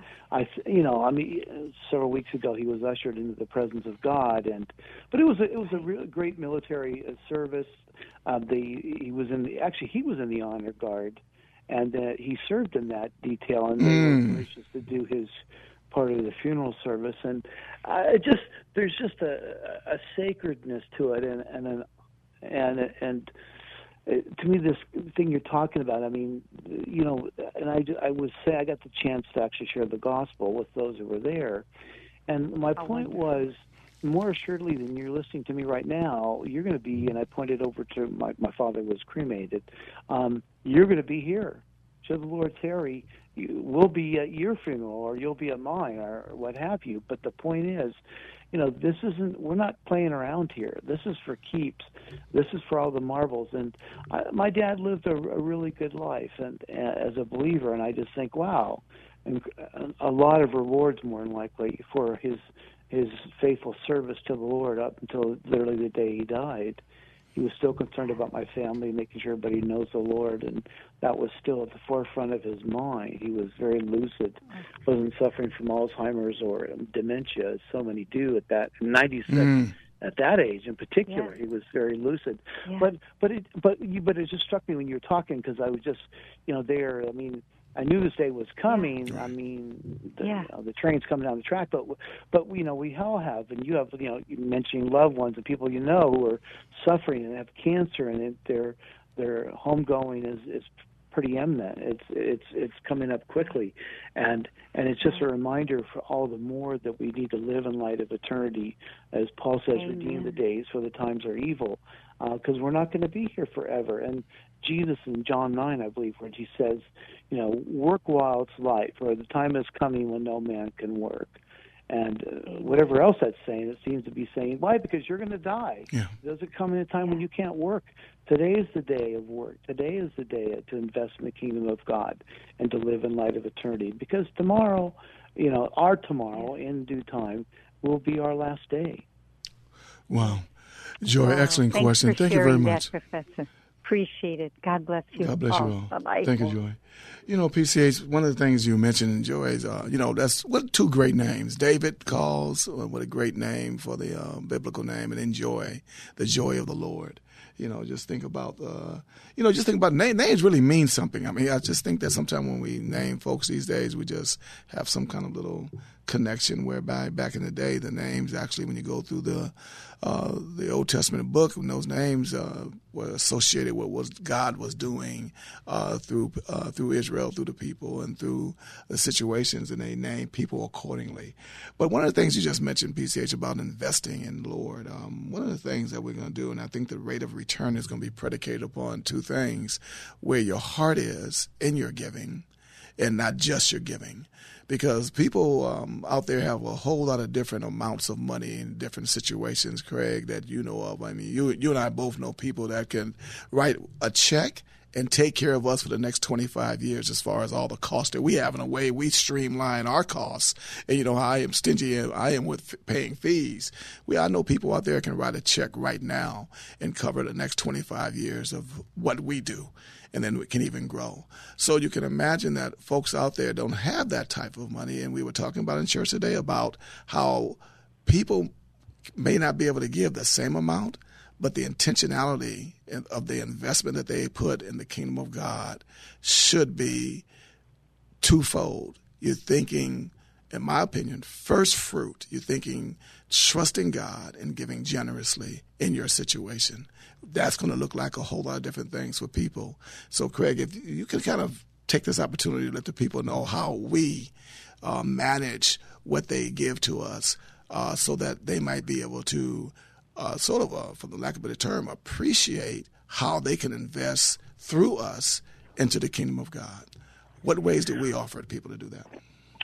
several weeks ago he was ushered into the presence of God, but it was a really great military service. He was in the honor guard, and he served in that detail, and they were gracious to do his part of the funeral service, and there's just a sacredness to it, and to me, this thing you're talking about, I mean, and I would say I got the chance to actually share the gospel with those who were there, and my point was, more assuredly than you're listening to me right now, you're going to be, and I pointed over to my father was cremated, you're going to be here. Should the Lord tarry, we'll be at your funeral, or you'll be at mine, or what have you. But the point is, we're not playing around here. This is for keeps. This is for all the marbles. And my dad lived a really good life, and as a believer, and I just think, wow, and a lot of rewards more than likely for his faithful service to the Lord up until literally the day he died. He was still concerned about my family, making sure everybody knows the Lord, and that was still at the forefront of his mind. He was very lucid, wasn't suffering from Alzheimer's or dementia, as so many do at that 96. At that age, in particular, he was very lucid. Yeah. But it just struck me when you were talking, because I was just there. I mean, I knew this day was coming. Yeah. I mean, the train's coming down the track, but we all have, and you have, you mentioning loved ones and people who are suffering and have cancer, and their homegoing is pretty imminent. It's coming up quickly, and it's just a reminder for all the more that we need to live in light of eternity, as Paul says, Amen. Redeem the days, for the times are evil, because we're not going to be here forever. And Jesus in John 9, I believe, where he says, work while it's light, for the time is coming when no man can work. And whatever else that's saying, it seems to be saying, why? Because you're going to die. Yeah. Does it come in a time when you can't work? Today is the day of work. Today is the day to invest in the kingdom of God and to live in light of eternity. Because tomorrow, our tomorrow, in due time, will be our last day.
Wow. Joy, excellent question. Thank you very much.
That, Professor. Appreciate it. God bless you.
God bless you all.
Bye-bye.
Thank you, Joy. PCH, one of the things you mentioned, Joy, is, that's what two great names. David calls, what a great name for the biblical name, and then Joy, the joy of the Lord. Just think about, names really mean something. I mean, I just think that sometimes when we name folks these days, we just have some kind of little connection, whereby back in the day, the names actually, when you go through the Old Testament book, when those names were associated with what God was doing through Israel, through the people, and through the situations, and they named people accordingly. But one of the things you just mentioned, PCH, about investing in the Lord, one of the things that we're going to do, and I think the rate of return is going to be predicated upon two things: where your heart is in your giving, and not just your giving. Because people out there have a whole lot of different amounts of money in different situations, Craig, that you know of. I mean, you and I both know people that can write a check and take care of us for the next 25 years as far as all the costs that we have. In a way, we streamline our costs. And how I am stingy I am with paying fees. I know people out there can write a check right now and cover the next 25 years of what we do. And then it can even grow. So you can imagine that folks out there don't have that type of money. And we were talking about in church today about how people may not be able to give the same amount, but the intentionality of the investment that they put in the kingdom of God should be twofold. You're thinking, in my opinion, first fruit. You're thinking trusting God and giving generously in your situation. That's going to look like a whole lot of different things for people. So, Craig, if you could kind of take this opportunity to let the people know how we manage what they give to us, so that they might be able to for the lack of a better term, appreciate how they can invest through us into the kingdom of God. What ways do we offer to people to do that?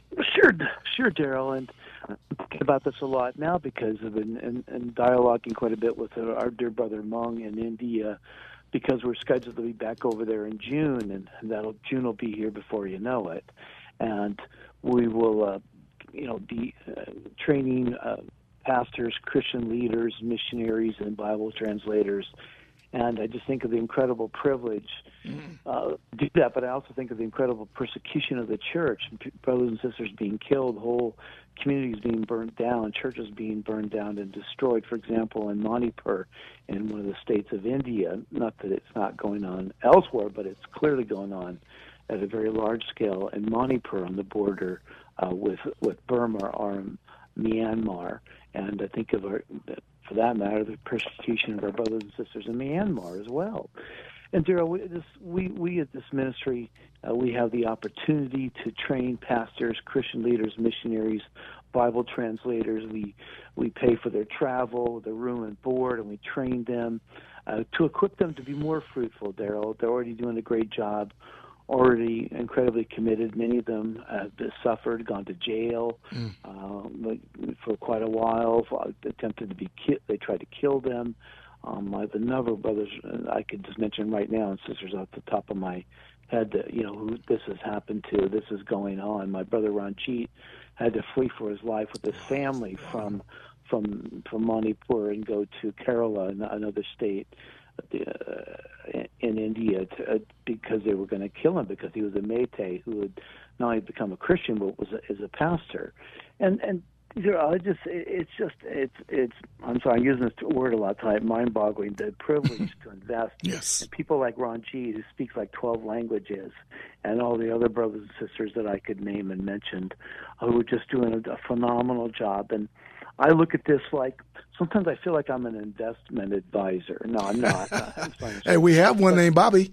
Sure, Daryl, and I'm thinking about this a lot now because of and dialoguing quite a bit with our dear brother Mung in India, because we're scheduled to be back over there in June, and June will be here before you know it, and we will, be training pastors, Christian leaders, missionaries, and Bible translators. And I just think of the incredible privilege to do that, but I also think of the incredible persecution of the church, brothers and sisters being killed, whole communities being burned down, churches being burned down and destroyed. For example, in Manipur, in one of the states of India, not that it's not going on elsewhere, but it's clearly going on. at a very large scale in Manipur on the border with Burma or Myanmar, and I think for that matter, the persecution of our brothers and sisters in Myanmar as well. And Daryl, we at this ministry, we have the opportunity to train pastors, Christian leaders, missionaries, Bible translators. We pay for their travel, their room and board, and we train them to equip them to be more fruitful, Daryl. They're already doing a great job, already incredibly committed. Many of them have suffered, gone to jail for quite a while, attempted to be killed. They tried to kill them. I have a number of brothers I could just mention right now and sisters off the top of my head that, who this has happened to. This is going on. My brother Ranjit had to flee for his life with his family from Manipur and go to Kerala, another state in India, because they were going to kill him because he was a Meitei who had not only become a Christian but is a pastor. And I'm sorry, I'm using this word a lot tonight, mind-boggling, the privilege to invest in people like Ranjit, who speaks like 12 languages, and all the other brothers and sisters that I could name and mentioned, who are just doing a phenomenal job. And I look at this like, sometimes I feel like I'm an investment advisor. No, I'm not.
Hey, we have one named Bobby.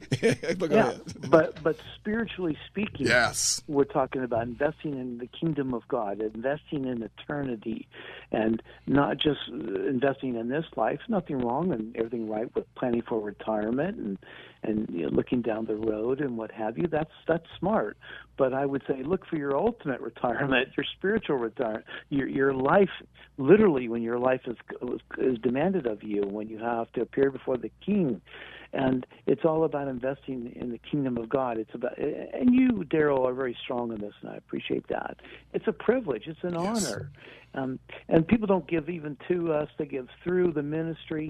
But spiritually speaking,
yes,
we're talking about investing in the kingdom of God, investing in eternity, and not just investing in this life. Nothing wrong and everything right with planning for retirement and looking down the road and what have you. That's smart. But I would say look for your ultimate retirement, your spiritual retirement, your life, literally when your life is demanded of you, when you have to appear before the King. And it's all about investing in the kingdom of God. It's about, and you, Daryl, are very strong in this, and I appreciate that. It's a privilege. It's an honor. And people don't give even to us. They give through the ministry.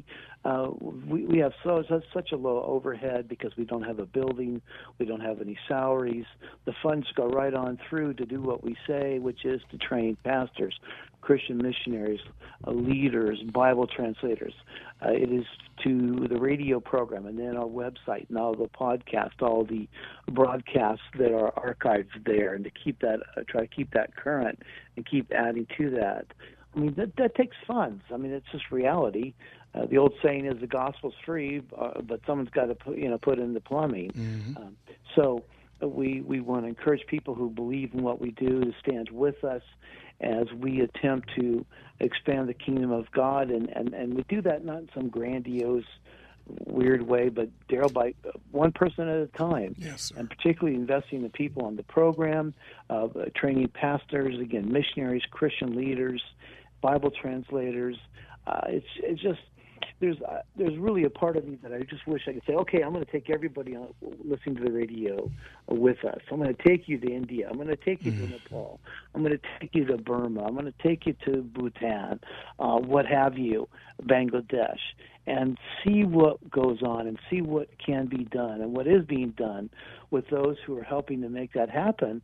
We have such a low overhead because we don't have a building. We don't have any salaries. The funds go right on through to do what we say, which is to train pastors, Christian missionaries, leaders, Bible translators. It is to the radio program and then our website and all the podcasts, all the broadcasts that are archived there, and to keep that, try to keep that current and keep adding to that. I mean, that takes funds. I mean, it's just reality. The old saying is the gospel's free, but someone's got to put in the plumbing. Mm-hmm. So we want to encourage people who believe in what we do to stand with us as we attempt to expand the kingdom of God, and we do that not in some grandiose, weird way, but Daryl, by one person at a time.
Yes, sir. And
particularly investing in people on the program, training pastors, again, missionaries, Christian leaders, Bible translators. It's just there's really a part of me that I just wish I could say, okay, I'm going to take everybody on listening to the radio with us. I'm going to take you to India. I'm going to take you to Nepal. I'm going to take you to Burma. I'm going to take you to Bhutan, what have you, Bangladesh, and see what goes on and see what can be done and what is being done with those who are helping to make that happen.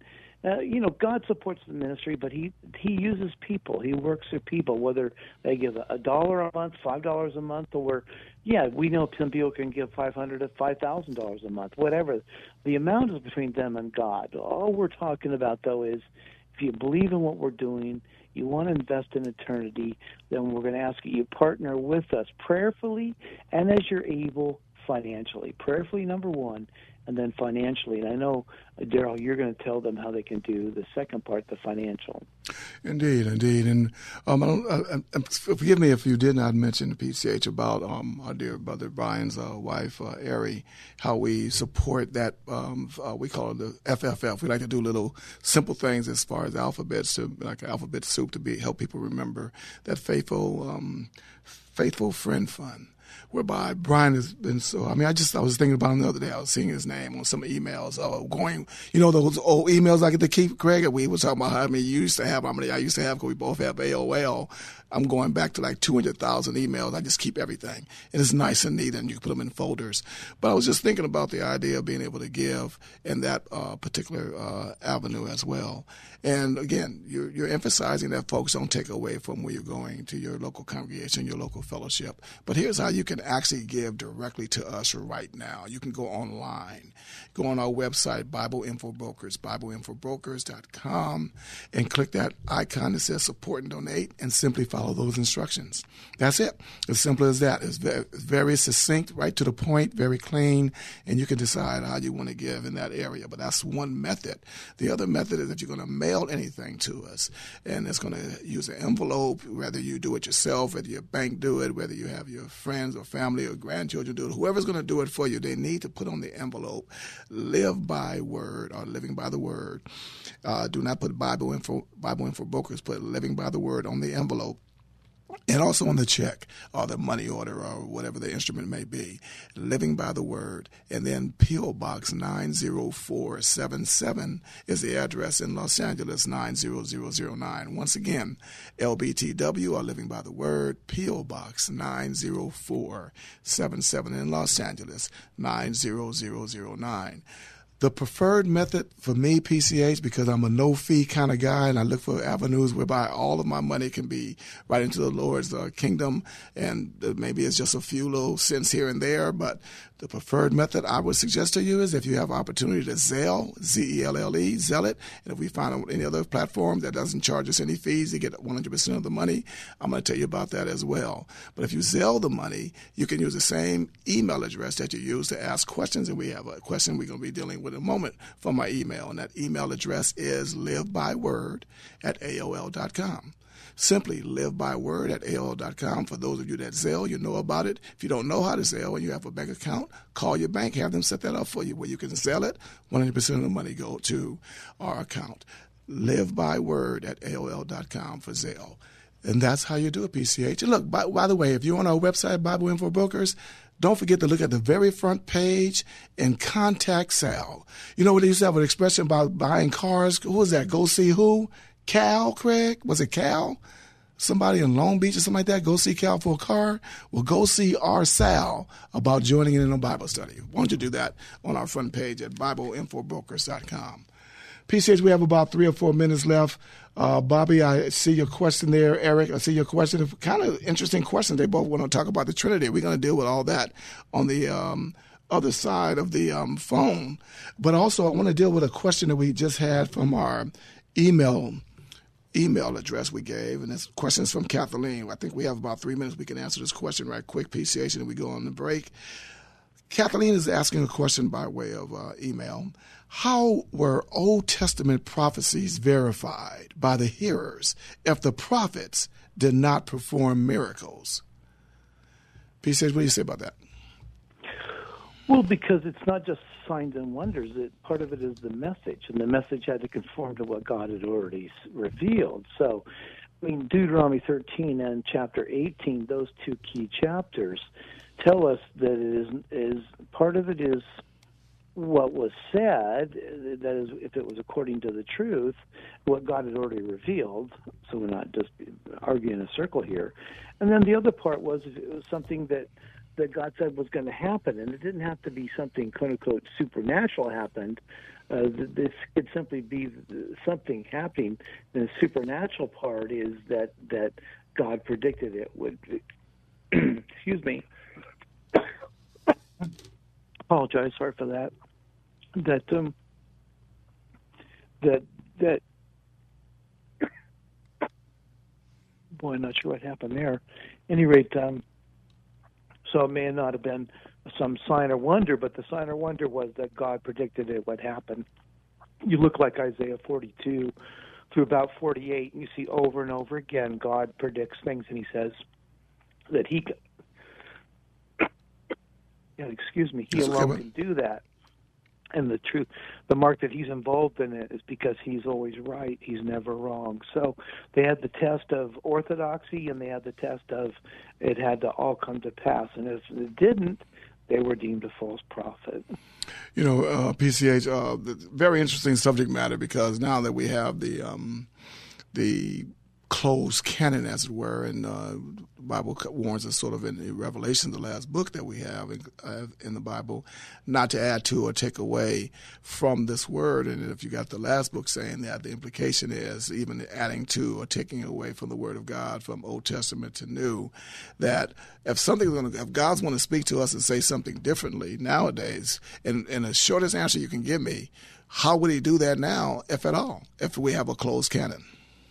God supports the ministry, but he uses people. He works with people, whether they give $1 a month, $5 a month, or we know some people can give $500 to $5,000 a month, whatever. The amount is between them and God. All we're talking about, though, is if you believe in what we're doing, you want to invest in eternity, then we're going to ask you partner with us prayerfully and as you're able financially. Prayerfully, number one, and then financially. And I know, Daryl, you're going to tell them how they can do the second part, the financial.
Indeed. And forgive me if you did not mention the PCH about our dear brother Brian's wife, Ari, how we support that. We call it the FFF. We like to do little simple things as far as alphabets, like alphabet soup, to help people remember that faithful friend fund, whereby Brian has been so. I mean, I was thinking about him the other day. I was seeing his name on some emails. Those old emails I get to keep, Craig. We were talking about how many you used to have, how many I used to have, because we both have AOL. I'm going back to like 200,000 emails. I just keep everything. And it's nice and neat, and you can put them in folders. But I was just thinking about the idea of being able to give in that particular avenue as well. And again, you're emphasizing that folks don't take away from where you're going to your local congregation, your local fellowship. But here's how you you can actually give directly to us right now. You can go online, go on our website, Bible Info Brokers, BibleInfoBrokers.com, and click that icon that says support and donate, and simply follow those instructions. That's it. As simple as that. It's very succinct, right to the point, very clean, and you can decide how you want to give in that area. But that's one method. The other method is if you're going to mail anything to us, and it's going to use an envelope, whether you do it yourself, whether your bank do it, whether you have your friends or family or grandchildren do it, whoever's going to do it for you, they need to put on the envelope, live by word or living by the word. Do not put Bible Info Brokers, put living by the word on the envelope. And also on the check or the money order or whatever the instrument may be, living by the word. And then P.O. Box 90477 is the address in Los Angeles, 90009. Once again, LBTW or living by the word, P.O. Box 90477 in Los Angeles, 90009. The preferred method for me, PCH, because I'm a no-fee kind of guy and I look for avenues whereby all of my money can be right into the Lord's kingdom, and maybe it's just a few little cents here and there, but the preferred method I would suggest to you is if you have opportunity to Zelle, Z-E-L-L-E, Zelle it, and if we find on any other platform that doesn't charge us any fees to get 100% of the money, I'm going to tell you about that as well. But if you Zelle the money, you can use the same email address that you use to ask questions, and we have a question we're going to be dealing with in a moment from my email, and that email address is livebyword@aol.com. Simply livebyword@aol.com. For those of you that Zelle, you know about it. If you don't know how to Zelle and you have a bank account, call your bank, have them set that up for you where you can Zelle it. 100% of the money go to our account. Livebyword@aol.com for Zelle. And that's how you do it, PCH. And look, by the way, if you're on our website, Bible Info Brokers, don't forget to look at the very front page and contact Sal. You know what they used to have an expression about buying cars? Who was that? Go see who? Cal, Craig? Was it Cal? Somebody in Long Beach or something like that? Go see Cal for a car? Well, go see our Sal about joining in a Bible study. Why don't you do that on our front page at BibleInfoBrokers.com. PCH, we have about 3 or 4 minutes left. Bobby, I see your question there. Eric, I see your question. Kind of interesting question. They both want to talk about the Trinity. We're going to deal with all that on the other side of the phone. But also, I want to deal with a question that we just had from our email address we gave, and this question is from Kathleen. I think we have about 3 minutes. We can answer this question right quick, PCH, and we go on the break. Kathleen is asking a question by way of email. How were Old Testament prophecies verified by the hearers if the prophets did not perform miracles? PCH, what do you say about that?
Well, because it's not just signs and wonders. Part of it is the message, and the message had to conform to what God had already revealed. So, I mean, Deuteronomy 13 and chapter 18, those two key chapters, tell us that it is part of it is what was said, that is, if it was according to the truth, what God had already revealed, so we're not just arguing in a circle here. And then the other part was if it was something that God said was going to happen, and it didn't have to be something, quote-unquote, supernatural happened. This could simply be something happening. The supernatural part is that God predicted it would, excuse me, apologize, sorry for that, that boy, I'm not sure what happened there. At any rate, so it may not have been some sign or wonder, but the sign or wonder was that God predicted it would happen. You look like Isaiah 42 through about 48, and you see over and over again God predicts things, and he says that he alone can do that. And the truth, the mark that he's involved in it is because he's always right. He's never wrong. So they had the test of orthodoxy, and they had the test of it had to all come to pass. And if it didn't, they were deemed a false prophet.
You know, PCH, very interesting subject matter, because now that we have the closed canon, as it were, and the Bible warns us sort of in Revelation, the last book that we have in the Bible, not to add to or take away from this word. And if you got the last book saying that, the implication is even adding to or taking away from the word of God from Old Testament to New, that if God's going to speak to us and say something differently nowadays, and the shortest answer you can give me, how would he do that now, if at all, if we have a closed canon?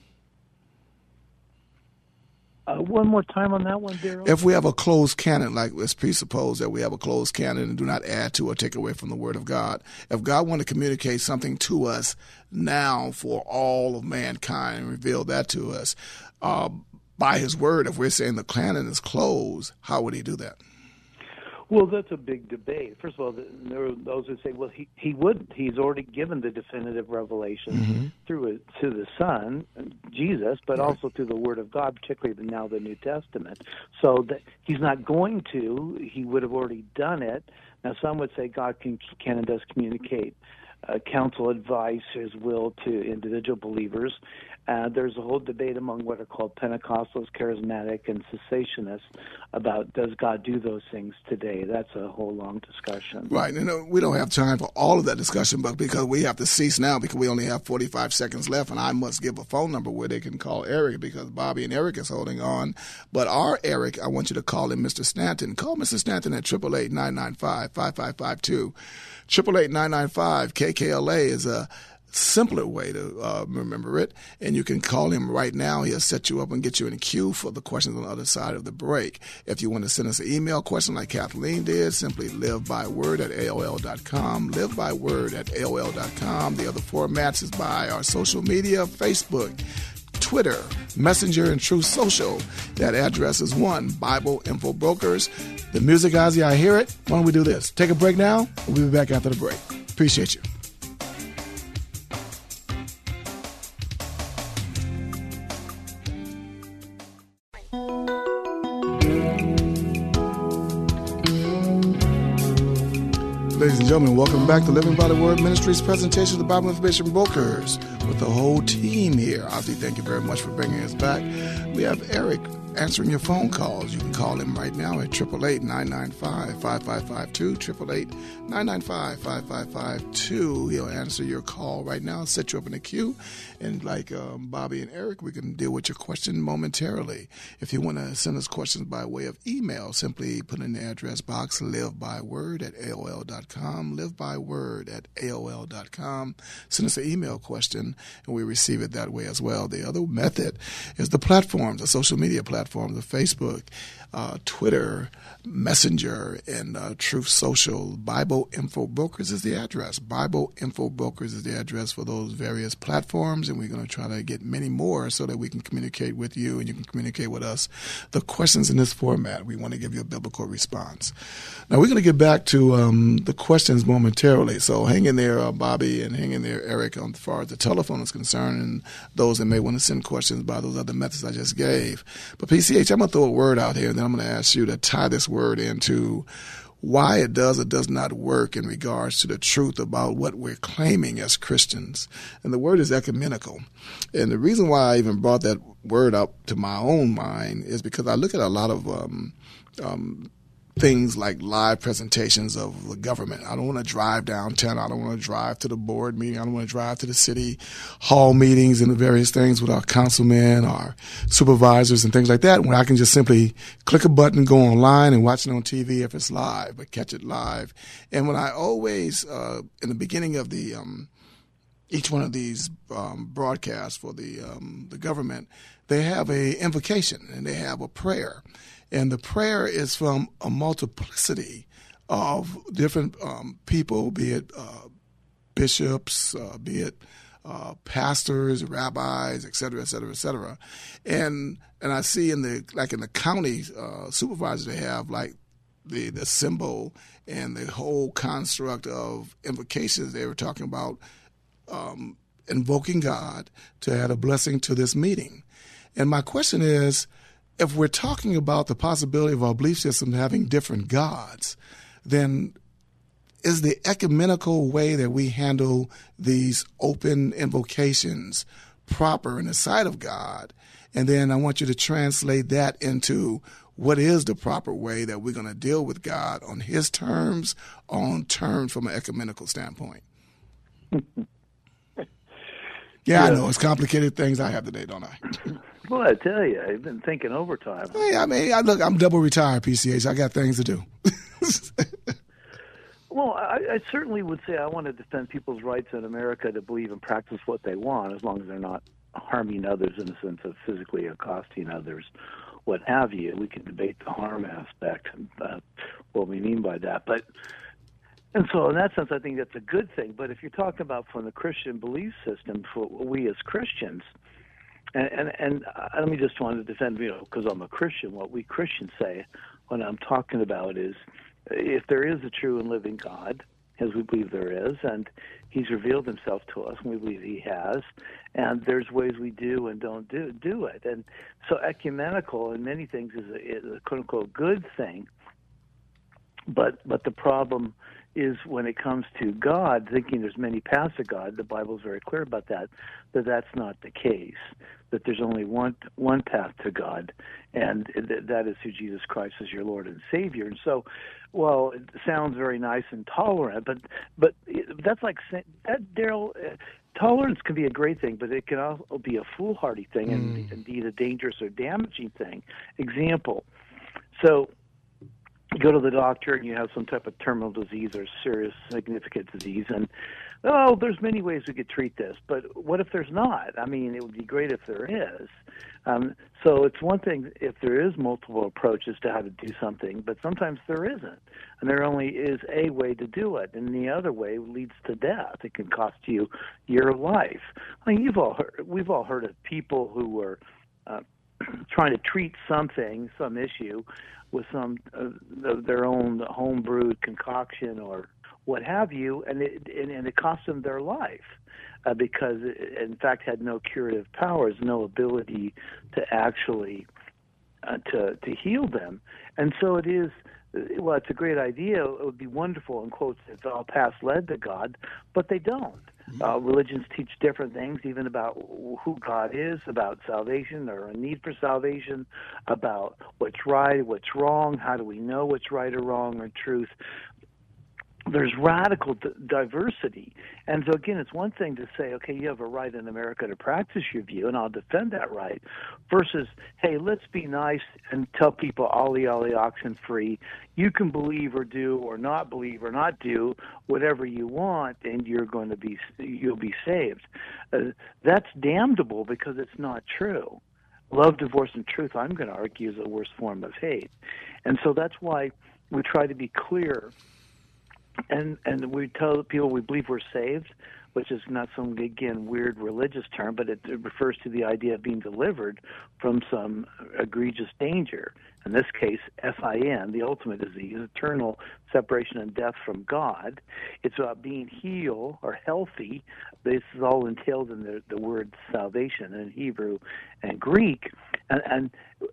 One more time on that one, Daryl.
If we have a closed canon, like it's presupposed that we have a closed canon and do not add to or take away from the Word of God, if God wanted to communicate something to us now for all of mankind and reveal that to us by His Word, if we're saying the canon is closed, how would He do that?
Well, that's a big debate. First of all, there are those who say, well, he wouldn't. He's already given the definitive revelation through the Son, Jesus, but also through the Word of God, particularly now the New Testament. So that he's not going to. He would have already done it. Now, some would say God can and does communicate counsel, advice, His will to individual believers. There's a whole debate among what are called Pentecostals, Charismatic, and Cessationists about does God do those things today. That's a whole long discussion.
Right. And we don't have time for all of that discussion, but because we have to cease now because we only have 45 seconds left, and I must give a phone number where they can call Eric because Bobby and Eric is holding on. But our Eric, I want you to call him Mr. Stanton. Call Mr. Stanton at 888-995-5552. 888-995-KKLA is a simpler way to remember it, and you can call him right now. He'll set you up and get you in a queue for the questions on the other side of the break. If you want to send us an email question like Kathleen did, simply livebyword@aol.com, livebyword@aol.com. The other formats is by our social media, Facebook, Twitter, Messenger, and Truth Social. That address is Bible Info Brokers. The music, Ozzy, I hear it. Why don't we do this? Take a break now. We'll be back after the break. Appreciate you. Ladies and gentlemen, welcome back to Living by the Word Ministries presentation of the Bible Information Brokers with the whole team here. Ozzy, thank you very much for bringing us back. We have Eric answering your phone calls. You can call him right now at 888-995-5552, 888-995-5552. He'll answer your call right now, set you up in a queue, and like Bobby and Eric, we can deal with your question momentarily. If you want to send us questions by way of email, simply put in the address box, livebyword@aol.com, livebyword@aol.com. Send us an email question, and we receive it that way as well. The other method is the platforms, the social media platforms, the Facebook, Twitter, Messenger, and Truth Social. Bible Info Brokers is the address. Bible Info Brokers is the address for those various platforms, and we're going to try to get many more so that we can communicate with you and you can communicate with us. The questions in this format, we want to give you a biblical response. Now, we're going to get back to the questions momentarily, so hang in there, Bobby, and hang in there, Eric, as far as the telephone is concerned, and those that may want to send questions by those other methods I just gave. But PCH, I'm going to throw a word out here, and then I'm going to ask you to tie this word into why it does or does not work in regards to the truth about what we're claiming as Christians. And the word is ecumenical. And the reason why I even brought that word up to my own mind is because I look at a lot of things like live presentations of the government. I don't want to drive downtown. I don't want to drive to the board meeting. I don't want to drive to the city hall meetings and the various things with our councilmen, our supervisors, and things like that, where I can just simply click a button, go online, and watch it on TV if it's live, but catch it live. And when I always, in the beginning of the each one of these broadcasts for the government, they have a invocation and they have a prayer. And the prayer is from a multiplicity of different people, be it bishops, be it pastors, rabbis, et cetera, et cetera, et cetera. And I see in the county supervisors, they have like the symbol and the whole construct of invocations. They were talking about invoking God to add a blessing to this meeting. And my question is, if we're talking about the possibility of our belief system having different gods, then is the ecumenical way that we handle these open invocations proper in the sight of God. And then I want you to translate that into what is the proper way that we're going to deal with God on his terms, on terms from an ecumenical standpoint. Yeah, I know. It's complicated things I have today, don't I?
Well, I tell you, I've been thinking overtime.
Hey, I mean, look, I'm double retired, PCH. I got things to do.
Well, I certainly would say I want to defend people's rights in America to believe and practice what they want, as long as they're not harming others in the sense of physically accosting others, what have you. We can debate the harm aspect, what we mean by that. And so in that sense, I think that's a good thing. But if you're talking about from the Christian belief system, for we as Christians, and let me just want to defend, because I'm a Christian, what we Christians say when I'm talking about is, if there is a true and living God, as we believe there is, and he's revealed himself to us, and we believe he has, and there's ways we do and don't do it. And so ecumenical in many things is a quote-unquote good thing, but the problem is when it comes to God, thinking there's many paths to God, the Bible's very clear about that that's not the case, that there's only one path to God, and that is through Jesus Christ as your Lord and Savior. And so, well, it sounds very nice and tolerant, but that's like that, Daryl. Tolerance can be a great thing, but it can also be a foolhardy thing, and indeed a dangerous or damaging thing. Example, so you go to the doctor and you have some type of terminal disease or serious significant disease, and there's many ways we could treat this, but what if there's not? I mean, it would be great if there is. So it's one thing if there is multiple approaches to how to do something, but sometimes there isn't, and there only is a way to do it, and the other way leads to death. It can cost you your life. I mean, we've all heard of people who were trying to treat some issue with some their own home-brewed concoction or what have you, and it cost them their life because it, in fact, had no curative powers, no ability to actually to heal them. And so it is. Well, it's a great idea. It would be wonderful, in quotes, if all paths led to God, but they don't. Religions teach different things, even about who God is, about salvation or a need for salvation, about what's right, what's wrong, how do we know what's right or wrong or truth. There's radical diversity. And so, again, it's one thing to say, okay, you have a right in America to practice your view, and I'll defend that right, versus, hey, let's be nice and tell people ollie, oxen free. You can believe or do or not believe or not do whatever you want, and you'll be saved. That's damnable because it's not true. Love, divorce, and truth, I'm going to argue, is the worst form of hate. And so that's why we try to be clear. And we tell people we believe we're saved, which is not some, again, weird religious term, but it refers to the idea of being delivered from some egregious danger. In this case, S-I-N, the ultimate disease, eternal separation and death from God. It's about being healed or healthy. This is all entailed in the word salvation in Hebrew and Greek. And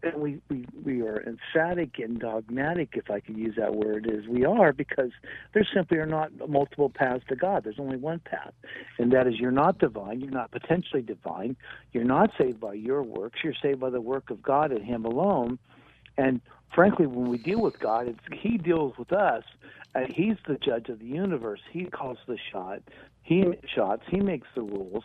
we are emphatic and dogmatic, if I could use that word, as we are, because there simply are not multiple paths to God. There's only one path, and that is you're not divine, you're not potentially divine, you're not saved by your works, you're saved by the work of God and Him alone. And frankly, when we deal with God, He deals with us. He's the judge of the universe. He calls the shots. He makes the rules.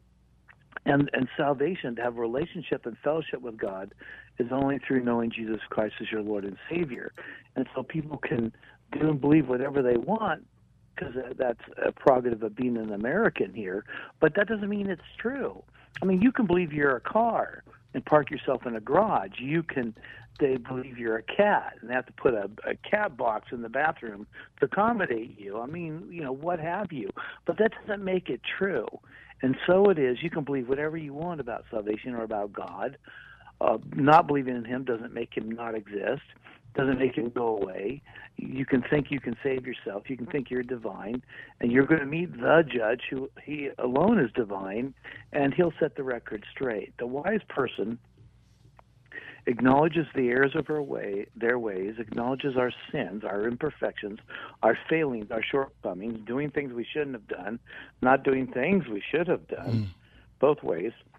And salvation, to have a relationship and fellowship with God, is only through knowing Jesus Christ as your Lord and Savior. And so people can do and believe whatever they want, because that's a prerogative of being an American here. But that doesn't mean it's true. I mean, you can believe you're a car and park yourself in a garage. They believe you're a cat and have to put a cat box in the bathroom to accommodate you. I mean, what have you. But that doesn't make it true. And so it is. You can believe whatever you want about salvation or about God. Not believing in Him doesn't make Him not exist, doesn't make Him go away. You can think you can save yourself. You can think you're divine, and you're going to meet the judge, who He alone is divine, and He'll set the record straight. The wise person acknowledges the errors of their ways, acknowledges our sins, our imperfections, our failings, our shortcomings, doing things we shouldn't have done, not doing things we should have done, both ways,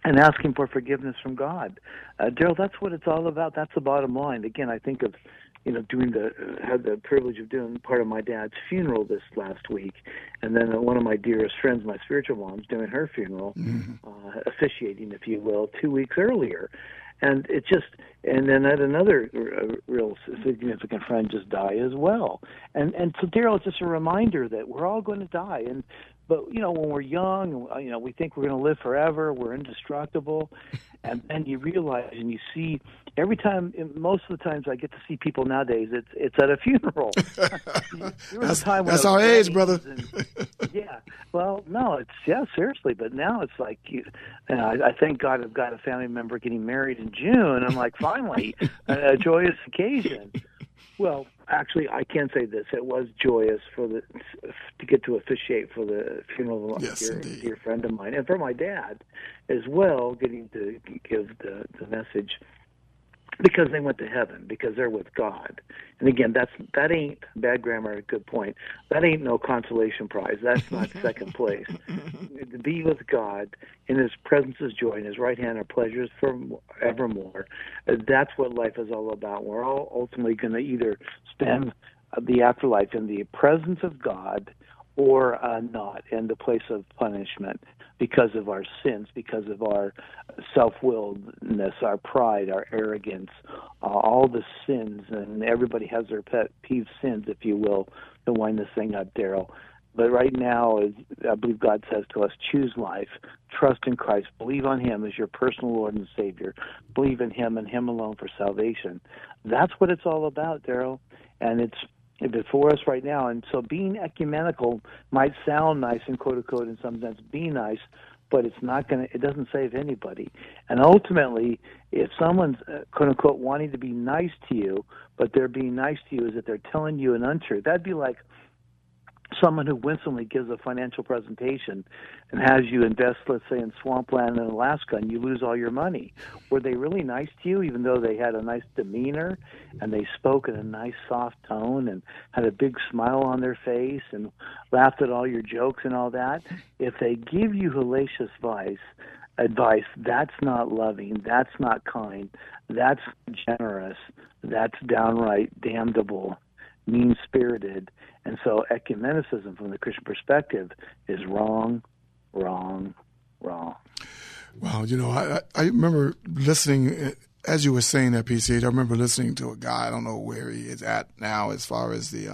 and asking for forgiveness from God. Daryl, that's what it's all about. That's the bottom line. Again, I think of, had the privilege of doing part of my dad's funeral this last week, and then one of my dearest friends, my spiritual mom's, doing her funeral, officiating, if you will, 2 weeks earlier. And and then I had another real significant friend just die as well. And so, Daryl, it's just a reminder that we're all going to die. But when we're young, we think we're going to live forever, we're indestructible, and then you realize and you see every time. Most of the times, I get to see people nowadays. It's at a funeral.
That's our age, brother.
Yeah. Well, no, seriously. But now it's like I thank God I've got a family member getting married in June. I'm like, finally, a joyous occasion. Well, actually, I can say this: it was joyous to get to officiate for the funeral of a dear friend of mine, and for my dad as well, getting to give the message, because they went to heaven, because they're with God. And again, that ain't bad grammar. Good point. That ain't no consolation prize. That's not second place. To be with God, in His presence is joy, in His right hand are pleasures forevermore. That's what life is all about. We're all ultimately going to either spend the afterlife in the presence of God or not, in the place of punishment, because of our sins, because of our self-willedness, our pride, our arrogance, all the sins. And everybody has their pet peeve sins, if you will, to wind this thing up, Daryl. But right now, I believe God says to us, choose life, trust in Christ, believe on Him as your personal Lord and Savior, believe in Him and Him alone for salvation. That's what it's all about, Daryl, and it's before us right now. And so being ecumenical might sound nice and quote-unquote in some sense, be nice, but it doesn't save anybody. And ultimately, if someone's quote-unquote wanting to be nice to you, but they're being nice to you is that they're telling you an untruth, that'd be like someone who winsomely gives a financial presentation and has you invest, let's say, in swampland in Alaska, and you lose all your money. Were they really nice to you, even though they had a nice demeanor and they spoke in a nice, soft tone and had a big smile on their face and laughed at all your jokes and all that? If they give you hellacious advice, that's not loving, that's not kind, that's generous, that's downright damnable, mean-spirited. And so ecumenicism from the Christian perspective is wrong, wrong, wrong.
Well, I remember listening, as you were saying that, PCH, I remember listening to a guy, I don't know where he is at now as far as the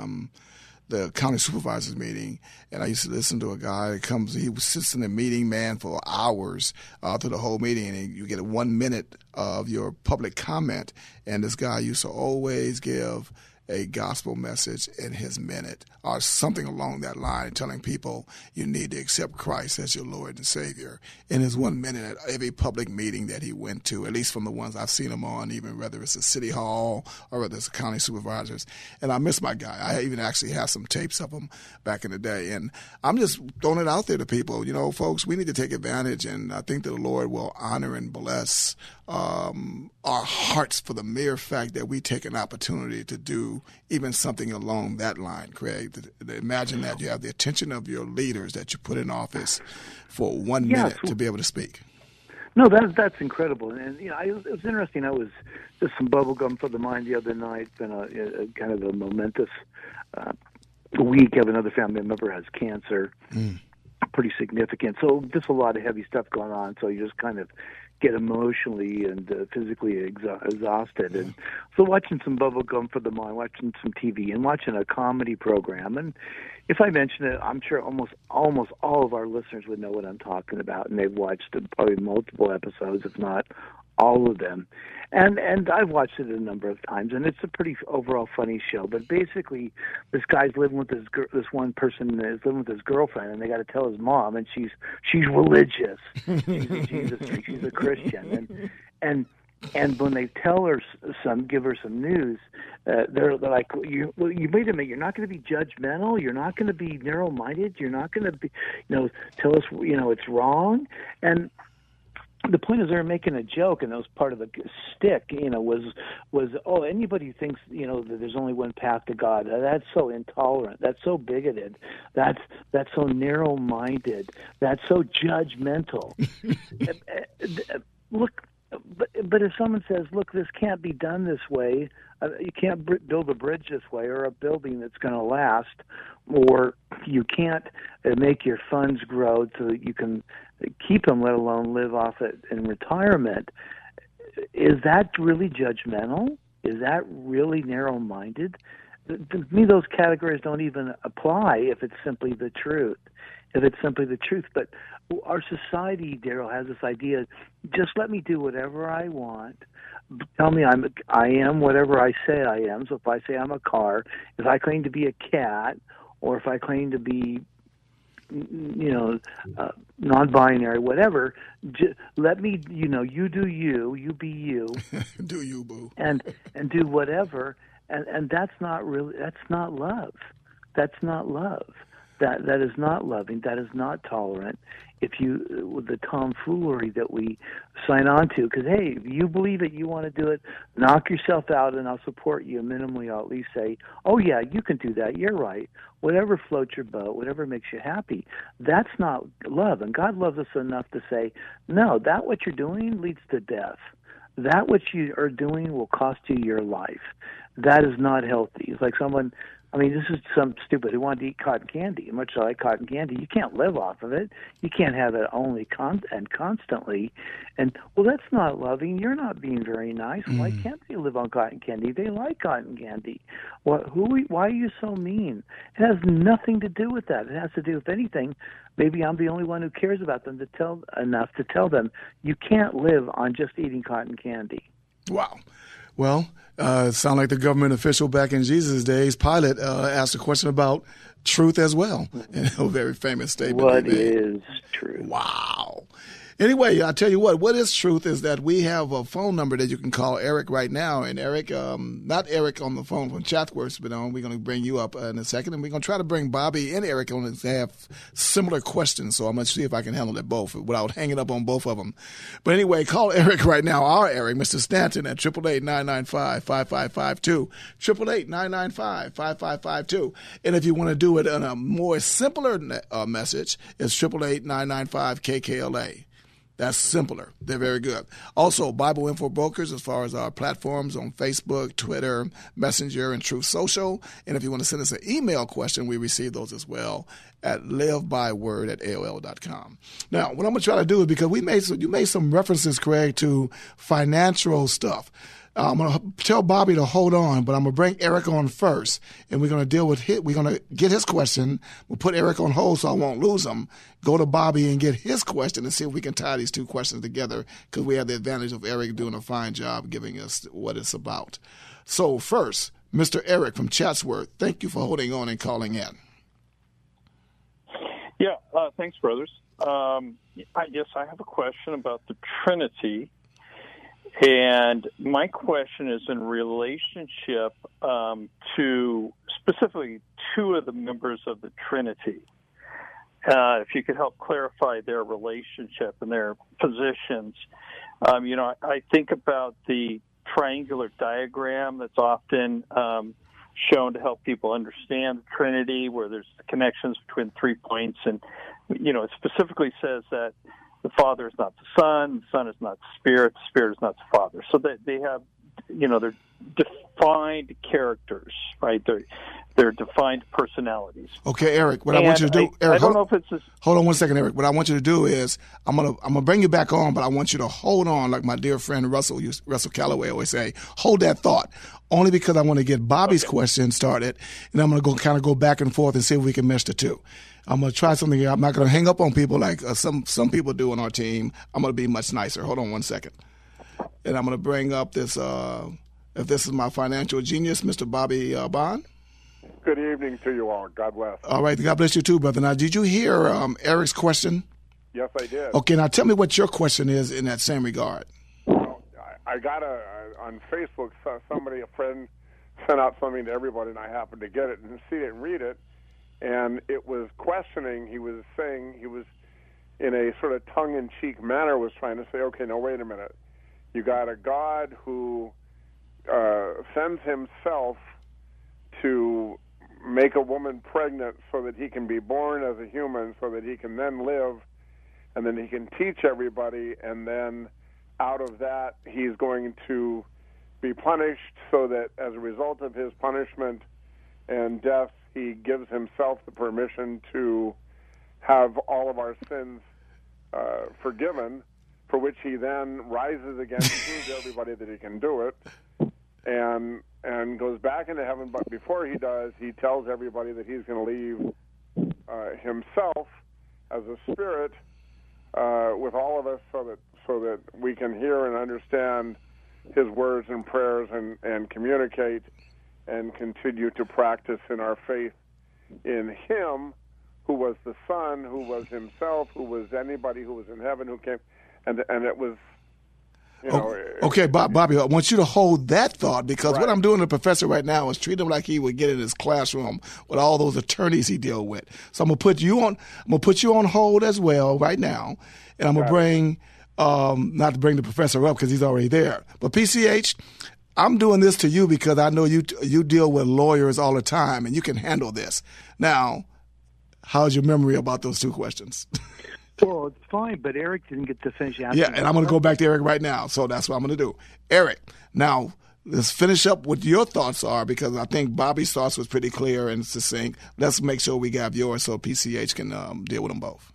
county supervisors meeting, and I used to listen to a guy that he sits in the meeting, man, for hours through the whole meeting, and you get 1 minute of your public comment, and this guy used to always give a gospel message in his minute or something along that line, telling people you need to accept Christ as your Lord and Savior in his 1 minute at every public meeting that he went to, at least from the ones I've seen him on, even whether it's a city hall or whether it's a county supervisors. And I miss my guy. I even actually have some tapes of him back in the day. And I'm just throwing it out there to people. Folks, we need to take advantage, and I think that the Lord will honor and bless our hearts for the mere fact that we take an opportunity to do even something along that line, Craig. Imagine that you have the attention of your leaders that you put in office for 1 minute to be able to speak.
No, that's incredible. And it was interesting. I was just some bubble gum for the mind the other night. Been a kind of a momentous week. I have another family member has cancer, pretty significant. So just a lot of heavy stuff going on. So you just kind of get emotionally and physically exhausted. And so watching some bubble gum for the mind, watching some TV, and watching a comedy program. And if I mention it, I'm sure almost all of our listeners would know what I'm talking about, and they've watched probably multiple episodes, if not all of them. And I've watched it a number of times, and it's a pretty overall funny show. But basically, this guy's living with this one person is living with his girlfriend, and they got to tell his mom, and she's religious. She's a Jesus freak. She's a Christian, and when they tell her give her some news, they're like, "You wait a minute. You're not going to be judgmental. You're not going to be narrow-minded. You're not going to be, tell us, it's wrong." And the point is, they were making a joke, and that was part of the stick. Was anybody who thinks that there's only one path to God, that's so intolerant, that's so bigoted, that's so narrow-minded, that's so judgmental. look, but if someone says, look, this can't be done this way, you can't build a bridge this way or a building that's going to last, or you can't make your funds grow so that you can keep them, let alone live off it in retirement, is that really judgmental? Is that really narrow-minded? To me, those categories don't even apply if it's simply the truth. But our society, Daryl, has this idea, just let me do whatever I want. Tell me I am whatever I say I am. So if I say I'm a car, if I claim to be a cat, or if I claim to be, non-binary, whatever, let me, you do you be you.
Do you, boo.
And do whatever. And that's not love. That's not love. That is not loving. That is not tolerant. With the tomfoolery that we sign on to, because hey, if you believe it, you want to do it, knock yourself out, and I'll support you. Minimally, I'll at least say, oh yeah, you can do that. You're right. Whatever floats your boat, whatever makes you happy. That's not love. And God loves us enough to say, no, that what you're doing leads to death. That what you are doing will cost you your life. That is not healthy. It's like someone, this is some stupid who wanted to eat cotton candy. Much like cotton candy, you can't live off of it. You can't have it only constantly. And, well, that's not loving. You're not being very nice. Why can't they live on cotton candy? They like cotton candy. Why are you so mean? It has nothing to do with that. It has to do with anything. Maybe I'm the only one who cares about them enough to tell them you can't live on just eating cotton candy.
Wow. Well, it sounds like the government official back in Jesus' days, Pilate, asked a question about truth as well. And a very famous statement.
What is truth?
Wow. Anyway, I'll tell you what is truth is that we have a phone number that you can call Eric right now. And Eric, not Eric on the phone from Chatsworth, but we're going to bring you up in a second. And we're going to try to bring Bobby and Eric on to have similar questions. So I'm going to see if I can handle it both without hanging up on both of them. But anyway, call Eric right now, our Eric, Mr. Stanton, at 888-995-5552, 888-995-5552. And if you want to do it on a more simpler message, it's 888-995-KKLA. That's simpler. They're very good. Also, Bible Info Brokers, as far as our platforms on Facebook, Twitter, Messenger, and Truth Social. And if you want to send us an email question, we receive those as well at livebyword@aol.com. Now, what I'm going to try to do is, because you made some references, Craig, to financial stuff. I'm going to tell Bobby to hold on, but I'm going to bring Eric on first, and we're going to deal with we're going to get his question. We'll put Eric on hold so I won't lose him. Go to Bobby and get his question and see if we can tie these two questions together, because we have the advantage of Eric doing a fine job giving us what it's about. So first, Mr. Eric from Chatsworth, thank you for holding on and calling in.
Yeah, thanks, brothers. I have a question about the Trinity. And my question is in relationship to specifically two of the members of the Trinity. If you could help clarify their relationship and their positions. I think about the triangular diagram that's often shown to help people understand the Trinity, where there's the connections between 3 points. And, it specifically says that the Father is not the Son is not the Spirit is not the Father. So they have, they're defined characters, right? They're defined personalities.
Okay, Eric, what I want you to do, Eric,
I don't know if it's
hold on one second, Eric. What I want you to do is I'm gonna bring you back on, but I want you to hold on, like my dear friend Russell Calloway always say, hold that thought. Only because I want to get Bobby's question started, and I'm going to go back and forth and see if we can mesh the two. I'm going to try something here. I'm not going to hang up on people like some people do on our team. I'm going to be much nicer. Hold on one second. And I'm going to bring up this, if this is my financial genius, Mr. Bobby Bond.
Good evening to you all. God bless.
All right. God bless you too, brother. Now, did you hear Eric's question?
Yes, I did.
Okay. Now, tell me what your question is in that same regard.
Well, I got on Facebook, a friend sent out something to everybody, and I happened to get it and see it and read it. And it was questioning, he was saying, he was in a sort of tongue-in-cheek manner was trying to say, okay, no, wait a minute. You got a God who sends himself to make a woman pregnant so that he can be born as a human, so that he can then live and then he can teach everybody, and then out of that he's going to be punished, so that as a result of his punishment and death, he gives himself the permission to have all of our sins forgiven, for which he then rises again to prove to everybody that he can do it, and goes back into heaven. But before he does, he tells everybody that he's going to leave himself as a spirit with all of us, so that we can hear and understand his words and prayers, and communicate and continue to practice in our faith in him, who was the Son, who was himself, who was anybody who was in heaven, who came, and it was,
Okay, Bobby, I want you to hold that thought, because what I'm doing to the professor right now is treat him like he would get in his classroom with all those attorneys he deal with. So I'm gonna put you on hold as well right now, and I'm gonna bring not to bring the professor up because he's already there, but PCH. I'm doing this to you because I know you deal with lawyers all the time, and you can handle this. Now, how's your memory about those two questions?
Well, it's fine, but Eric didn't get to finish answering.
Yeah, and I'm going to go back to Eric right now, so that's what I'm going to do. Eric, now let's finish up what your thoughts are, because I think Bobby's thoughts was pretty clear and succinct. Let's make sure we have yours so PCH can deal with them both.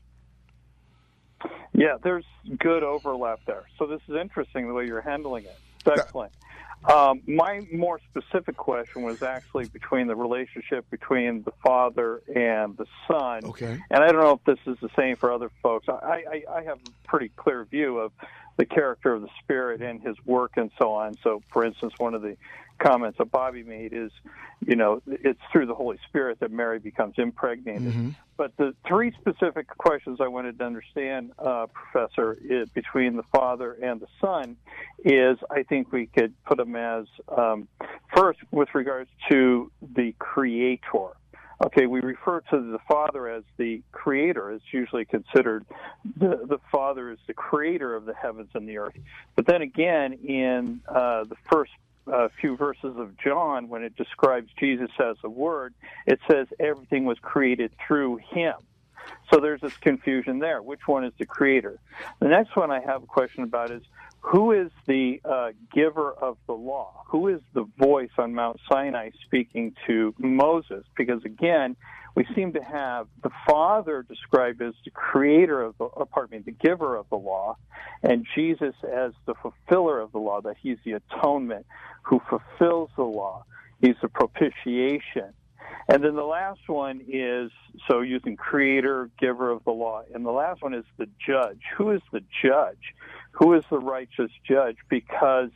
Yeah, there's good overlap there. So this is interesting the way you're handling it. It's excellent. My more specific question was actually between the relationship between the Father and the Son.
Okay.
And I don't know if this is the same for other folks. I have a pretty clear view of the character of the Spirit and his work and so on. So, for instance, one of the comments that Bobby made is, it's through the Holy Spirit that Mary becomes impregnated. Mm-hmm. But the three specific questions I wanted to understand, Professor, between the Father and the Son is, I think we could put them as, first, with regards to the Creator. Okay, we refer to the Father as the Creator. It's usually considered the Father is the Creator of the heavens and the earth. But then again, in the first few verses of John, when it describes Jesus as the Word, it says everything was created through him. So there's this confusion there. Which one is the Creator? The next one I have a question about is, who is the giver of the law? Who is the voice on Mount Sinai speaking to Moses? Because again, we seem to have the Father described as the creator of the giver of the law, and Jesus as the fulfiller of the law, that he's the atonement who fulfills the law. He's the propitiation. And then the last one is, so using creator, giver of the law. And the last one is the judge. Who is the judge? Who is the righteous judge? Because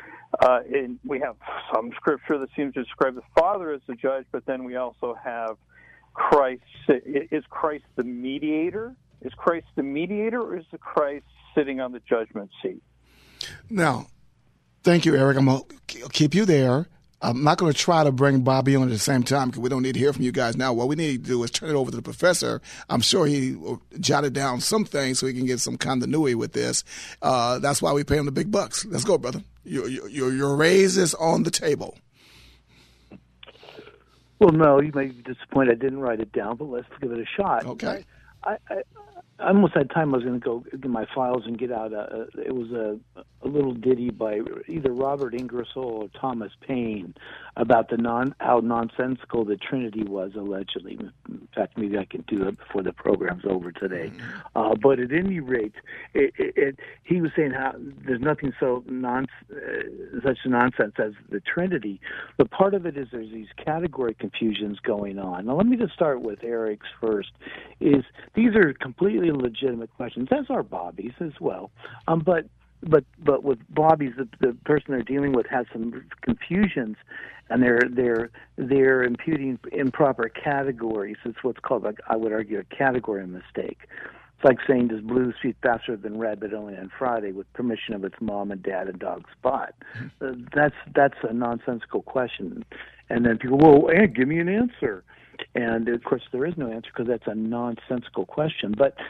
we have some scripture that seems to describe the Father as the judge, but then we also have Christ. Is Christ the mediator? Is Christ the mediator, or is the Christ sitting on the judgment seat?
Now, thank you, Eric. I'm going to keep you there. I'm not going to try to bring Bobby on at the same time because we don't need to hear from you guys now. What we need to do is turn it over to the professor. I'm sure he jotted down some things so he can get some continuity with this. That's why we pay him the big bucks. Let's go, brother. Your raise is on the table.
Well, no, you may be disappointed I didn't write it down, but let's give it a shot.
Okay.
I almost had time. I was going to go get my files and get out. It was a little ditty by either Robert Ingersoll or Thomas Paine about how nonsensical the Trinity was, allegedly. In fact, maybe I can do it before the program's over today. But at any rate, he was saying how there's nothing such nonsense as the Trinity. But part of it is there's these category confusions going on. Now, let me just start with Eric's first. These are completely legitimate questions, as are Bobby's as well. But with Bobby's, the person they're dealing with has some confusions, and they're imputing improper categories. It's what's called, I would argue, a category mistake. It's like saying, does blue speak faster than red, but only on Friday, with permission of its mom and dad and dog Spot? That's a nonsensical question. And then people, well, give me an answer. And, of course, there is no answer because that's a nonsensical question. But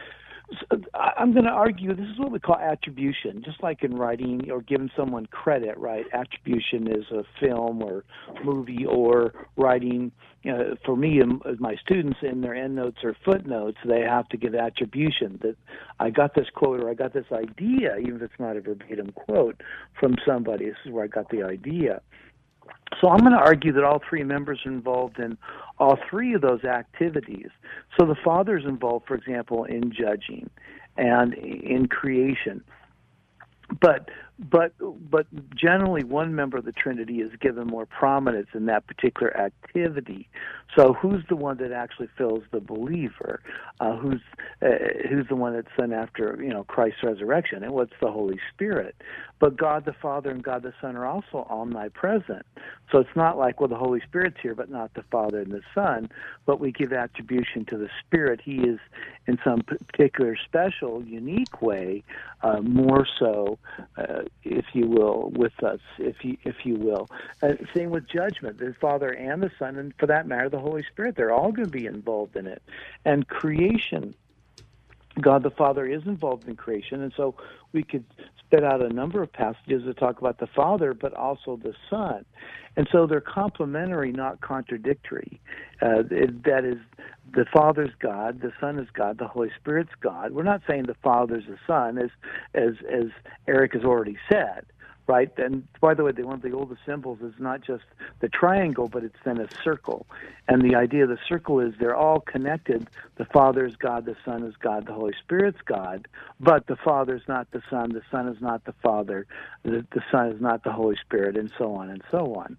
So I'm going to argue this is what we call attribution, just like in writing or giving someone credit, right? Attribution is a film or movie or writing. For me, my students in their endnotes or footnotes, they have to give attribution that I got this quote or I got this idea, even if it's not a verbatim quote from somebody. This is where I got the idea. So I'm going to argue that all three members are involved in all three of those activities. So the Father is involved, for example, in judging and in creation. But generally one member of the Trinity is given more prominence in that particular activity. So who's the one that actually fills the believer? Who's the one that's sent after Christ's resurrection? And what's the Holy Spirit? But God the Father and God the Son are also omnipresent. So it's not like, well, the Holy Spirit's here, but not the Father and the Son. But we give attribution to the Spirit. He is, in some particular, special, unique way, more so, if you will, with us, if you will. Same with judgment. The Father and the Son, and for that matter, the Holy Spirit, they're all going to be involved in it. And creation, God the Father is involved in creation, and so we could spit out a number of passages that talk about the Father, but also the Son. And so they're complementary, not contradictory. That is, the Father's God, the Son is God, the Holy Spirit's God. We're not saying the Father's the Son, as Eric has already said, right? And by the way, one of the oldest symbols is not just the triangle, but it's then a circle. And the idea of the circle is they're all connected. The Father is God, the Son is God, the Holy Spirit's God, but the Father is not the Son is not the Father, the Son is not the Holy Spirit, and so on and so on.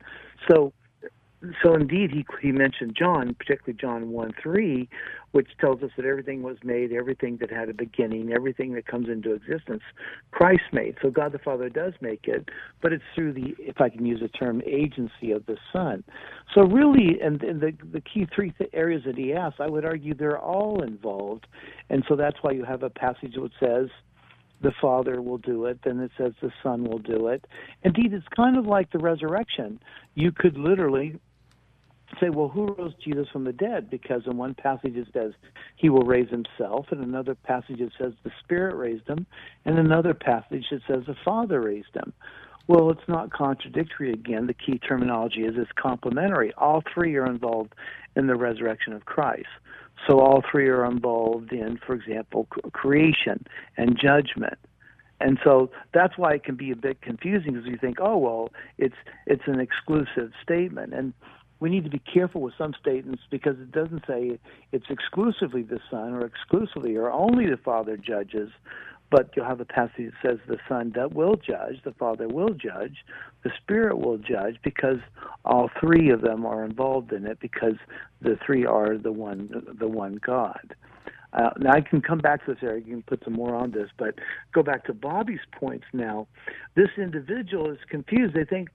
So indeed, he mentioned John, particularly John 1:3, which tells us that everything was made, everything that had a beginning, everything that comes into existence, Christ made. So God the Father does make it, but it's through the, if I can use the term, agency of the Son. So really, and the key three areas that he asked, I would argue they're all involved, and so that's why you have a passage that says, the Father will do it, then it says the Son will do it. Indeed, it's kind of like the resurrection. You could literally say, well, who rose Jesus from the dead? Because in one passage it says he will raise himself, and another passage it says the Spirit raised him, and another passage it says the Father raised him. Well, it's not contradictory again. The key terminology is it's complementary. All three are involved in the resurrection of Christ. So all three are involved in, for example, creation and judgment. And so that's why it can be a bit confusing, because you think, oh, well, it's an exclusive statement. And we need to be careful with some statements because it doesn't say it's exclusively the Son or exclusively or only the Father judges, but you'll have a passage that says the Son will judge, the Father will judge, the Spirit will judge, because all three of them are involved in it, because the three are the one God. Now, I can come back to this area. You can put some more on this, but go back to Bobby's points now. This individual is confused. They think,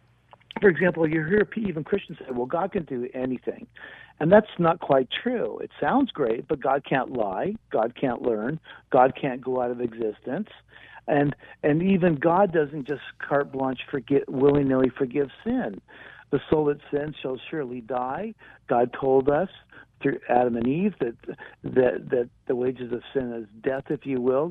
for example, you hear even Christians say, well, God can do anything. And that's not quite true. It sounds great, but God can't lie. God can't learn. God can't go out of existence. And even God doesn't just carte blanche willy-nilly forgive sin. The soul that sins shall surely die. God told us through Adam and Eve that the wages of sin is death, if you will,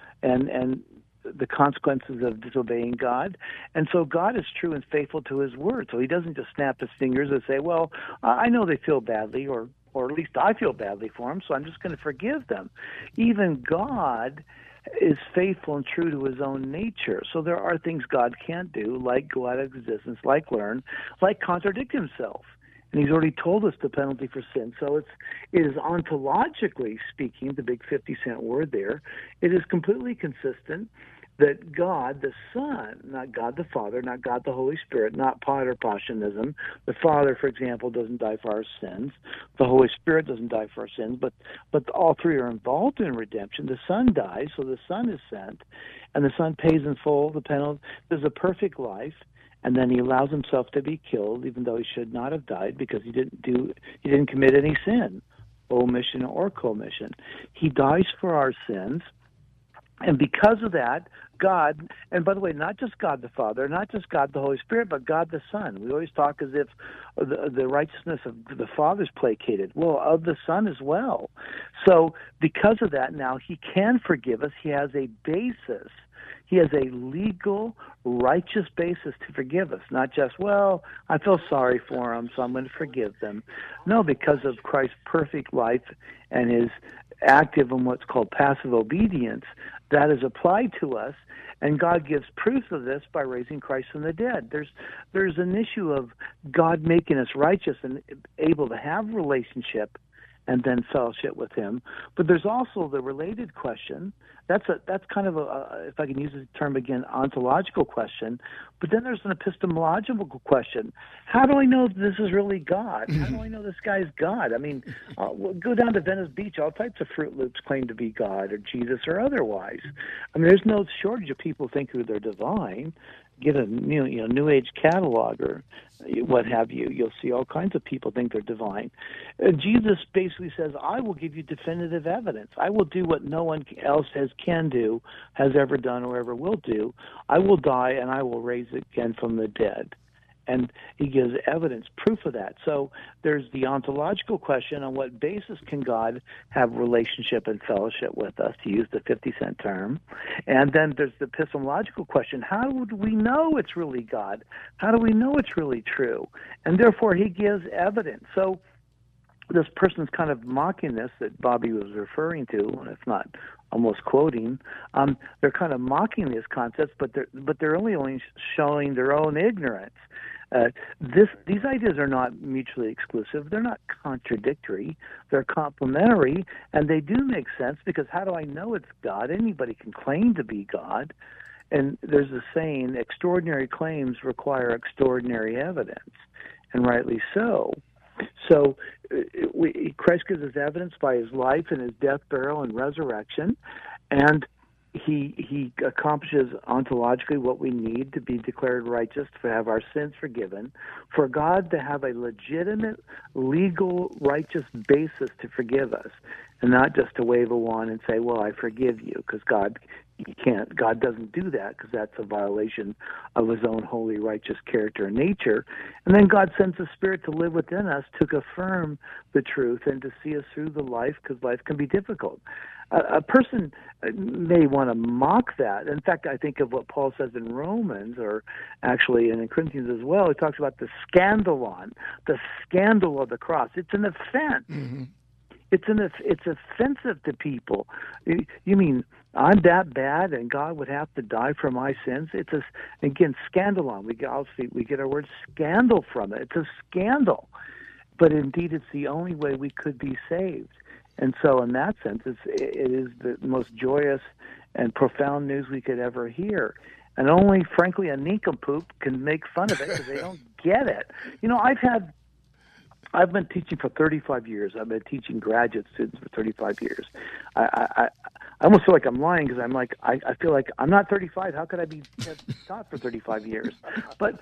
and the consequences of disobeying God. And so God is true and faithful to his word. So he doesn't just snap his fingers and say, well, I know they feel badly, or at least I feel badly for them, so I'm just going to forgive them. Even God is faithful and true to his own nature. So there are things God can't do, like go out of existence, like learn, like contradict himself. And he's already told us the penalty for sin. So it is ontologically speaking, the big 50-cent word there, it is completely consistent that God the Son, not God the Father, not God the Holy Spirit, not Potter-Pashionism. The Father, for example, doesn't die for our sins. The Holy Spirit doesn't die for our sins, but all three are involved in redemption. The Son dies, so the Son is sent, and the Son pays in full the penalty. There's a perfect life, and then he allows himself to be killed, even though he should not have died, because he didn't commit any sin, omission or commission. He dies for our sins. And because of that, God, and by the way, not just God the Father, not just God the Holy Spirit, but God the Son. We always talk as if the righteousness of the Father is placated. Well, of the Son as well. So because of that, now he can forgive us. He has a basis. He has a legal, righteous basis to forgive us. Not just, well, I feel sorry for them, so I'm going to forgive them. No, because of Christ's perfect life and his active and what's called passive obedience, that is applied to us, and God gives proof of this by raising Christ from the dead. There's an issue of God making us righteous and able to have relationship and then fellowship with him. But there's also the related question. That's kind of a, if I can use the term again, ontological question. But then there's an epistemological question. How do I know this is really God? How do I know this guy's God? I mean, go down to Venice Beach, all types of Fruit Loops claim to be God or Jesus or otherwise. I mean, there's no shortage of people think who they're divine. Get a New Age catalog or what have you. You'll see all kinds of people think they're divine. Jesus basically says, I will give you definitive evidence. I will do what no one else can do, has ever done, or ever will do. I will die, and I will raise again from the dead. And he gives evidence, proof of that. So there's the ontological question, on what basis can God have relationship and fellowship with us, to use the 50-cent term. And then there's the epistemological question, how would we know it's really God? How do we know it's really true? And therefore he gives evidence. So this person's kind of mocking this that Bobby was referring to, and if not almost quoting, they're kind of mocking these concepts, but they're only showing their own ignorance. These ideas are not mutually exclusive. They're not contradictory. They're complementary, and they do make sense, because how do I know it's God? Anybody can claim to be God. And there's a saying, extraordinary claims require extraordinary evidence, and rightly so. So Christ gives us evidence by his life and his death, burial, and resurrection, and he accomplishes ontologically what we need to be declared righteous, to have our sins forgiven, for God to have a legitimate, legal, righteous basis to forgive us, and not just to wave a wand and say, well, I forgive you, because God doesn't do that, because that's a violation of his own holy, righteous character and nature. And then God sends the Spirit to live within us to confirm the truth and to see us through the life, because life can be difficult. A person may want to mock that. In fact, I think of what Paul says in Romans, or actually in Corinthians as well. He talks about the scandalon, the scandal of the cross. It's an offense. Mm-hmm. It's offensive to people. You mean I'm that bad, and God would have to die for my sins? It's again, scandalon. We get our word scandal from it. It's a scandal, but indeed, it's the only way we could be saved. And so, in that sense, it is the most joyous and profound news we could ever hear. And only, frankly, a nincompoop can make fun of it, because they don't get it. You know, I've been teaching for 35 years. I've been teaching graduate students for 35 years. I almost feel like I'm lying, because I feel like I'm not 35. How could I be taught for 35 years? But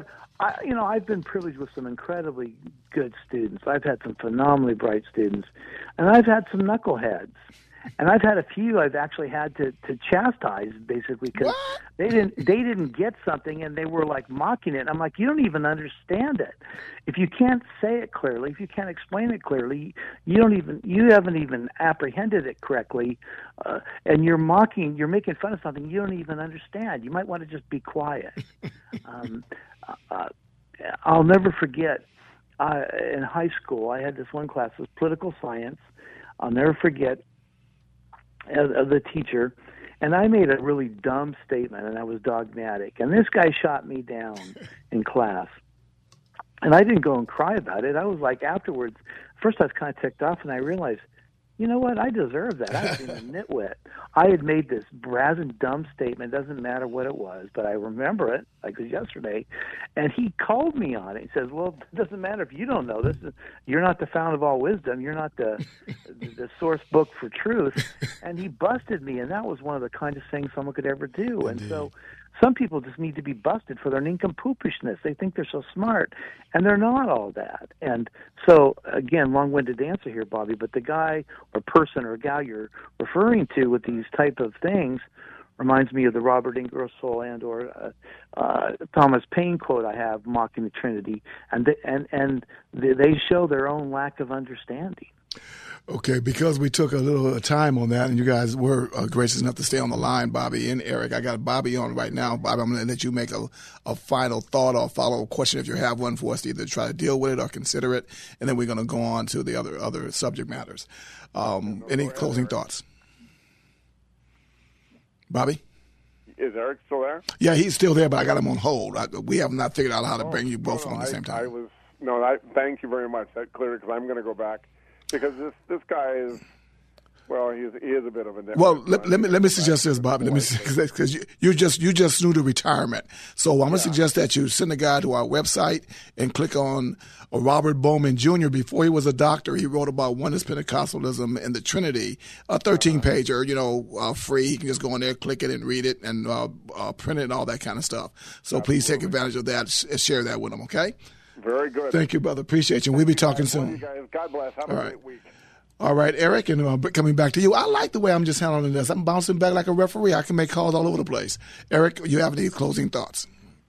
I've been privileged with some incredibly good students. I've had some phenomenally bright students, and I've had some knuckleheads. And I've had a few I've actually had to chastise, basically, because they didn't get something, and they were like mocking it. I'm like, you don't even understand it. If you can't say it clearly, if you can't explain it clearly, you haven't even apprehended it correctly, and you're making fun of something you don't even understand. You might want to just be quiet. I'll never forget, in high school, I had this one class, it was political science. I'll never forget, as the teacher, and I made a really dumb statement, and I was dogmatic, and this guy shot me down in class. And I didn't go and cry about it. I was like, afterwards, first I was kind of ticked off, and I realized, you know what, I deserve that. I was being a nitwit. I had made this brazen dumb statement. It doesn't matter what it was, but I remember it like it was yesterday. And he called me on it. He says, well, it doesn't matter if you don't know this. You're not the fount of all wisdom. You're not the source book for truth. And he busted me, and that was one of the kindest things someone could ever do. And some people just need to be busted for their nincompoopishness. They think they're so smart, and they're not all that. And so, again, long-winded answer here, Bobby, but the guy or person or gal you're referring to with these type of things reminds me of the Robert Ingersoll and or Thomas Paine quote I have mocking the Trinity, and they show their own lack of understanding.
Okay, because we took a little time on that, and you guys were gracious enough to stay on the line, Bobby and Eric. I got Bobby on right now. Bobby, I'm going to let you make a final thought or follow-up question if you have one for us to either try to deal with it or consider it, and then we're going to go on to the other subject matters. Any closing thoughts? Bobby?
Is Eric still there?
Yeah, he's still there, but I got him on hold. We have not figured out how to bring you both on at the same time.
Thank you very much. That cleared because I'm going to go back because this guy is. Well, he is a bit of a.
Well, let me suggest this, Bobby. Because you just knew the retirement, so I'm going to suggest that you send a guy to our website and click on Robert Bowman Jr. Before he was a doctor, he wrote about oneness Pentecostalism and the Trinity, a 13-pager, free. You can just go in there, click it, and read it, and print it, and all that kind of stuff. So Absolutely. Please take advantage of that and share that with them. Okay.
Very good.
Thank you, brother. Appreciate you. We'll be talking soon.
You guys. God bless. Have a great week.
All right, Eric, and coming back to you. I like the way I'm just handling this. I'm bouncing back like a referee. I can make calls all over the place. Eric, you have any closing thoughts?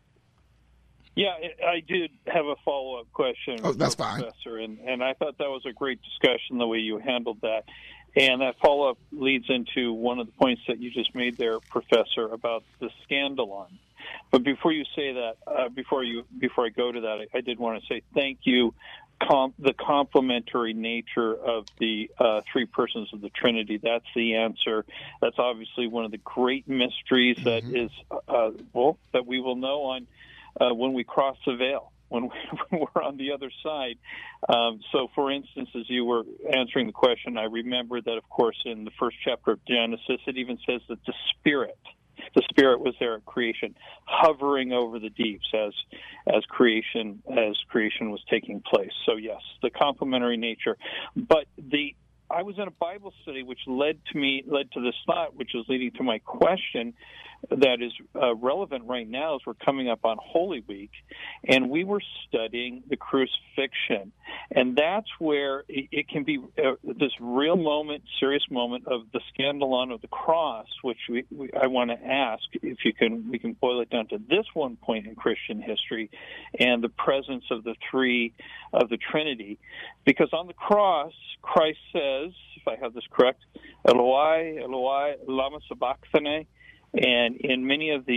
Yeah, I did have a follow-up question.
Oh, that's fine.
Professor, and I thought that was a great discussion, the way you handled that. And that follow-up leads into one of the points that you just made there, Professor, about the scandalon. But before you say that, before I go to that, I did want to say thank you. The complementary nature of the three persons of the Trinity, that's the answer. That's obviously one of the great mysteries that is, that we will know on when we cross the veil, when we're on the other side. So, for instance, as you were answering the question, I remember that, of course, in the first chapter of Genesis, it even says that the Spirit was there at creation, hovering over the deeps as creation was taking place. So yes, the complementary nature. But I was in a Bible study which led to this thought, which is leading to my question that is relevant right now as we're coming up on Holy Week, and we were studying the crucifixion, and that's where it can be this real moment, serious moment of the scandalon of the cross, which I want to ask if we can boil it down to this one point in Christian history, and the presence of the Trinity, because on the cross Christ says, if I have this correct, Eloi, Eloi, lama sabachthani. And in many of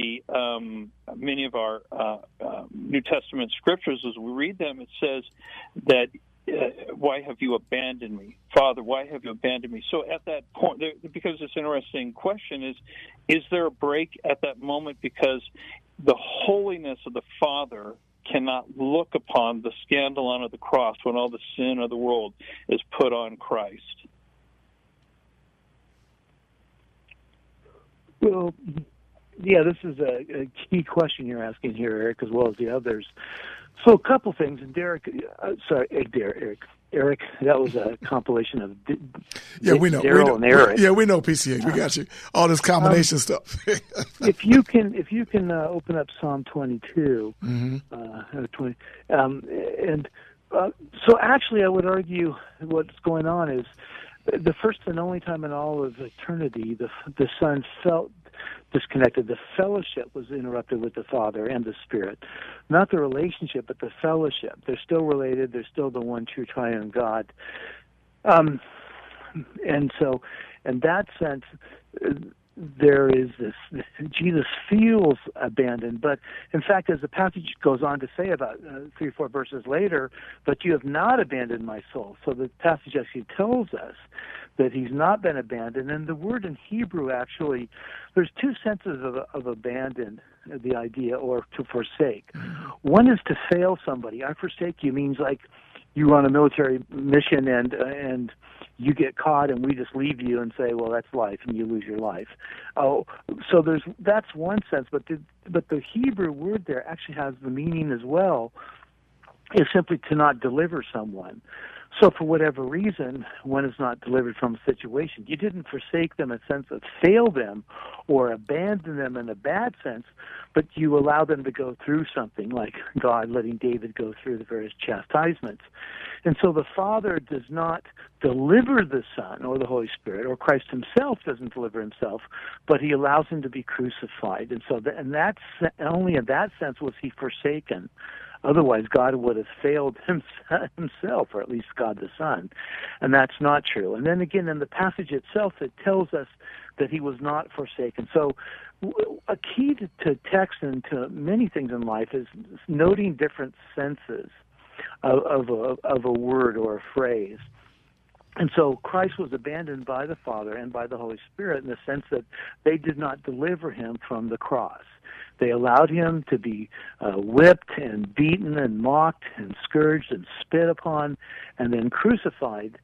our New Testament scriptures, as we read them, it says that, why have you abandoned me? Father, why have you abandoned me? So at that point, because this interesting question is there a break at that moment because the holiness of the Father cannot look upon the scandalon of the cross when all the sin of the world is put on Christ?
Well, yeah, this is a key question you're asking here, Eric, as well as the others. So a couple things, and Eric, that was a compilation of Daryl and Eric.
We know PCH. We got you. All this combination stuff.
If you can open up Psalm 22, so actually, I would argue what's going on is the first and only time in all of eternity, the Son felt disconnected. The fellowship was interrupted with the Father and the Spirit. Not the relationship, but the fellowship. They're still related. They're still the one true triune God. And so, in that sense, there is this, Jesus feels abandoned, but in fact, as the passage goes on to say about 3 or 4 verses later, but you have not abandoned my soul. So the passage actually tells us that he's not been abandoned, and the word in Hebrew actually, there's 2 senses of abandon, the idea, or to forsake. One is to fail somebody. I forsake you means like you run a military mission and you get caught and we just leave you and say, well, that's life, and you lose your life. Oh, so that's one sense, but the Hebrew word there actually has the meaning as well, is simply to not deliver someone. So for whatever reason, one is not delivered from a situation. You didn't forsake them in a sense of fail them or abandon them in a bad sense, but you allow them to go through something, like God letting David go through the various chastisements. And so the Father does not deliver the Son or the Holy Spirit, or Christ himself doesn't deliver himself, but he allows him to be crucified. And so only in that sense was he forsaken. Otherwise, God would have failed himself, or at least God the Son. And that's not true. And then again, in the passage itself, it tells us that he was not forsaken. So a key to text and to many things in life is noting different senses of a word or a phrase. And so Christ was abandoned by the Father and by the Holy Spirit in the sense that they did not deliver him from the cross. They allowed him to be whipped and beaten and mocked and scourged and spit upon and then crucified,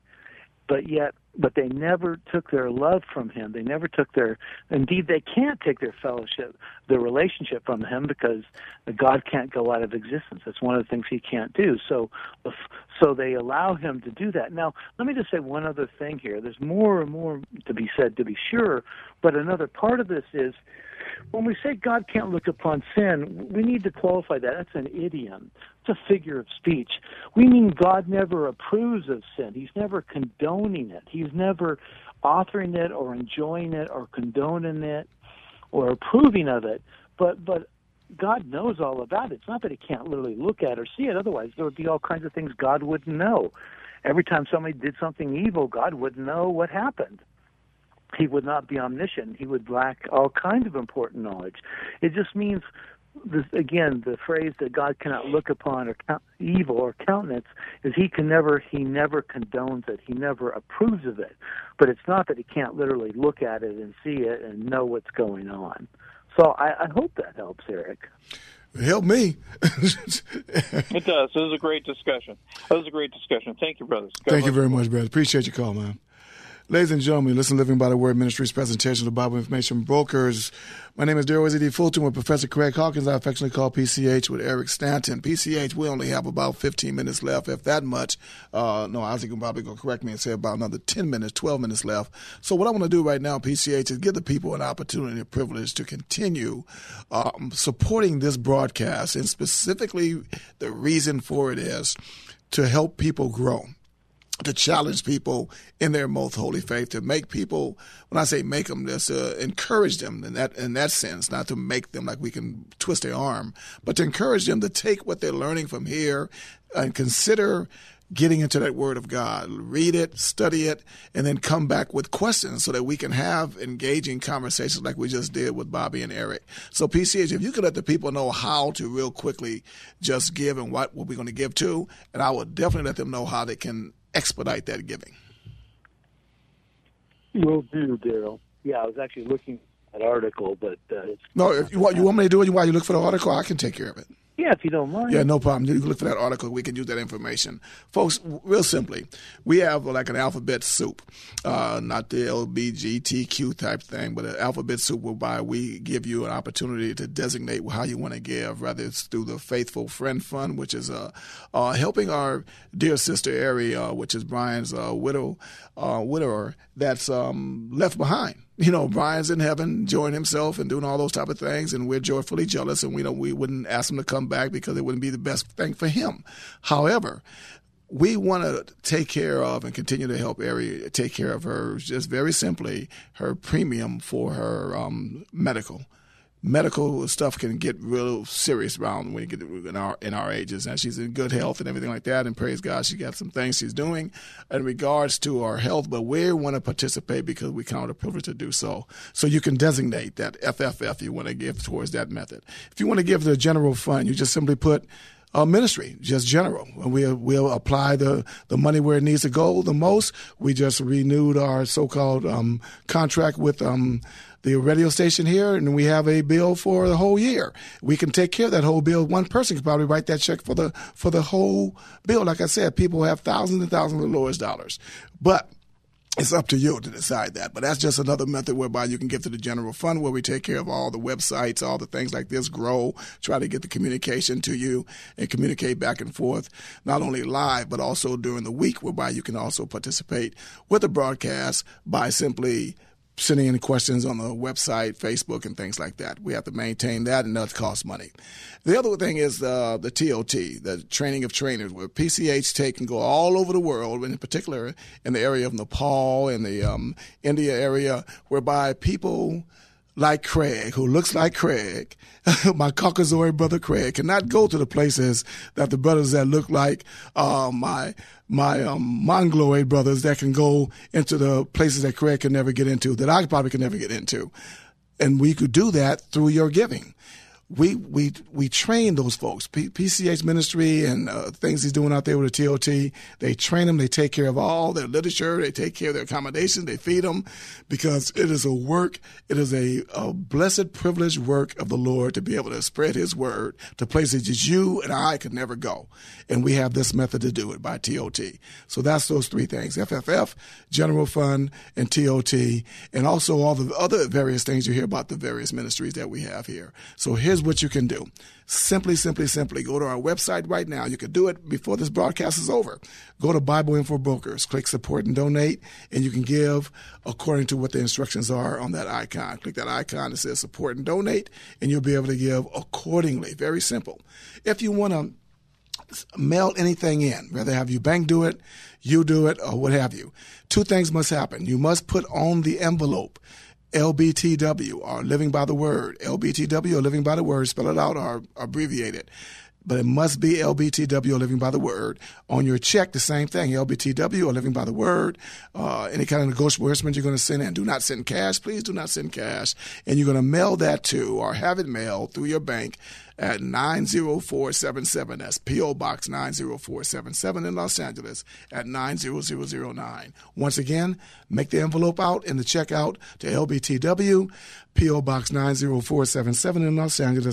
but they never took their love from him. They never took indeed they can't take their fellowship, their relationship from him, because God can't go out of existence. That's one of the things he can't do. So they allow him to do that. Now, let me just say one other thing here. There's more and more to be said, to be sure, but another part of this is, when we say God can't look upon sin, we need to qualify that. That's an idiom. It's a figure of speech. We mean God never approves of sin. He's never condoning it. He's never authoring it or enjoying it or condoning it or approving of it. But God knows all about it. It's not that he can't literally look at or see it. Otherwise, there would be all kinds of things God wouldn't know. Every time somebody did something evil, God wouldn't know what happened. He would not be omniscient. He would lack all kinds of important knowledge. It just means, again, the phrase that God cannot look upon or evil or countenance is he never condones it. He never approves of it. But it's not that he can't literally look at it and see it and know what's going on. So I hope that helps, Eric.
Help me.
It does. It was a great discussion. Thank you, brothers.
Thank you very much, brother. Appreciate your call, man. Ladies and gentlemen, listen to Living by the Word Ministries presentation of the Bible Information Brokers. My name is Daryl Z.D. Fulton with Professor Craig Hawkins. I affectionately call PCH with Eric Stanton. PCH, we only have about 15 minutes left, if that much. No, Isaac will probably go correct me and say about another 10 minutes, 12 minutes left. So what I want to do right now, PCH, is give the people an opportunity and a privilege to continue supporting this broadcast, and specifically the reason for it is to help people grow, to challenge people in their most holy faith, to make people, when I say make them, just encourage them in that sense, not to make them like we can twist their arm, but to encourage them to take what they're learning from here and consider getting into that Word of God, read it, study it, and then come back with questions so that we can have engaging conversations like we just did with Bobby and Eric. So PCH, if you could let the people know how to real quickly just give and what we're going to give to, and I would definitely let them know how they can expedite that giving.
Will do, Daryl. Yeah, I was actually looking at that article, but
no. If you want me to do it while you look for the article, I can take care of it.
Yeah, if you don't mind.
Yeah, no problem. You can look for that article. We can use that information. Folks, real simply, we have like an alphabet soup, not the LBGTQ type thing, but an alphabet soup whereby we give you an opportunity to designate how you want to give, whether it's through the Faithful Friend Fund, which is helping our dear sister Ari, which is Brian's widower that's left behind. You know, Brian's in heaven enjoying himself and doing all those type of things, and we're joyfully jealous, and we wouldn't ask him to come back because it wouldn't be the best thing for him. However, we want to take care of and continue to help Ari take care of her, just very simply, her premium for her medical stuff can get real serious around when you get in our ages, and she's in good health and everything like that, and praise God she got some things she's doing in regards to our health, but we want to participate because we count a privilege to do so. So you can designate that FFF you want to give towards that method. If you want to give the general fund, you just simply put ministry, just general. We'll apply the money where it needs to go the most. We just renewed our so-called contract with the radio station here, and we have a bill for the whole year. We can take care of that whole bill. One person can probably write that check for the whole bill. Like I said, people have thousands and thousands of Lord's dollars. But It's up to you to decide that. But that's just another method whereby you can give to the general fund, where we take care of all the websites, all the things like this, grow, try to get the communication to you and communicate back and forth, not only live, but also during the week, whereby you can also participate with the broadcast by simply sending in questions on the website, Facebook, and things like that. We have to maintain that, and that costs money. The other thing is the TOT, the training of trainers, where PCH take and go all over the world, and in particular in the area of Nepal and the India area, whereby people like Craig, who looks like Craig, my Caucasoid brother Craig, cannot go to the places that the brothers that look like my Mongoloid brothers that can go into the places that Craig can never get into, that I probably can never get into. And we could do that through your giving. We train those folks. PCH ministry and things he's doing out there with the TOT, they train them. They take care of all their literature. They take care of their accommodation. They feed them, because it is a work. It is a blessed, privileged work of the Lord to be able to spread his word to places that you and I could never go. And we have this method to do it by TOT. So that's those three things: FFF, General Fund, and TOT, and also all the other various things you hear about the various ministries that we have here. So here's what you can do. Simply go to our website right now. You can do it before this broadcast is over. Go to Bible Info Brokers, click support and donate, and you can give according to what the instructions are on that icon. Click that icon that says support and donate, and you'll be able to give accordingly. Very simple. If you want to mail anything in, whether have you bank do it, you do it, or what have you, two things must happen. You must put on the envelope LBTW, or Living by the Word. LBTW, or Living by the Word, spell it out or abbreviate it. But it must be LBTW, or Living by the Word. On your check, the same thing, LBTW, or Living by the Word. Any kind of negotiable instrument you're going to send in. Do not send cash. Please do not send cash. And you're going to mail that to, or have it mailed through your bank at 90477. That's P.O. Box 90477 in Los Angeles at 90009. Once again, make the envelope out and the check out to LBTW, P.O. Box 90477 in Los Angeles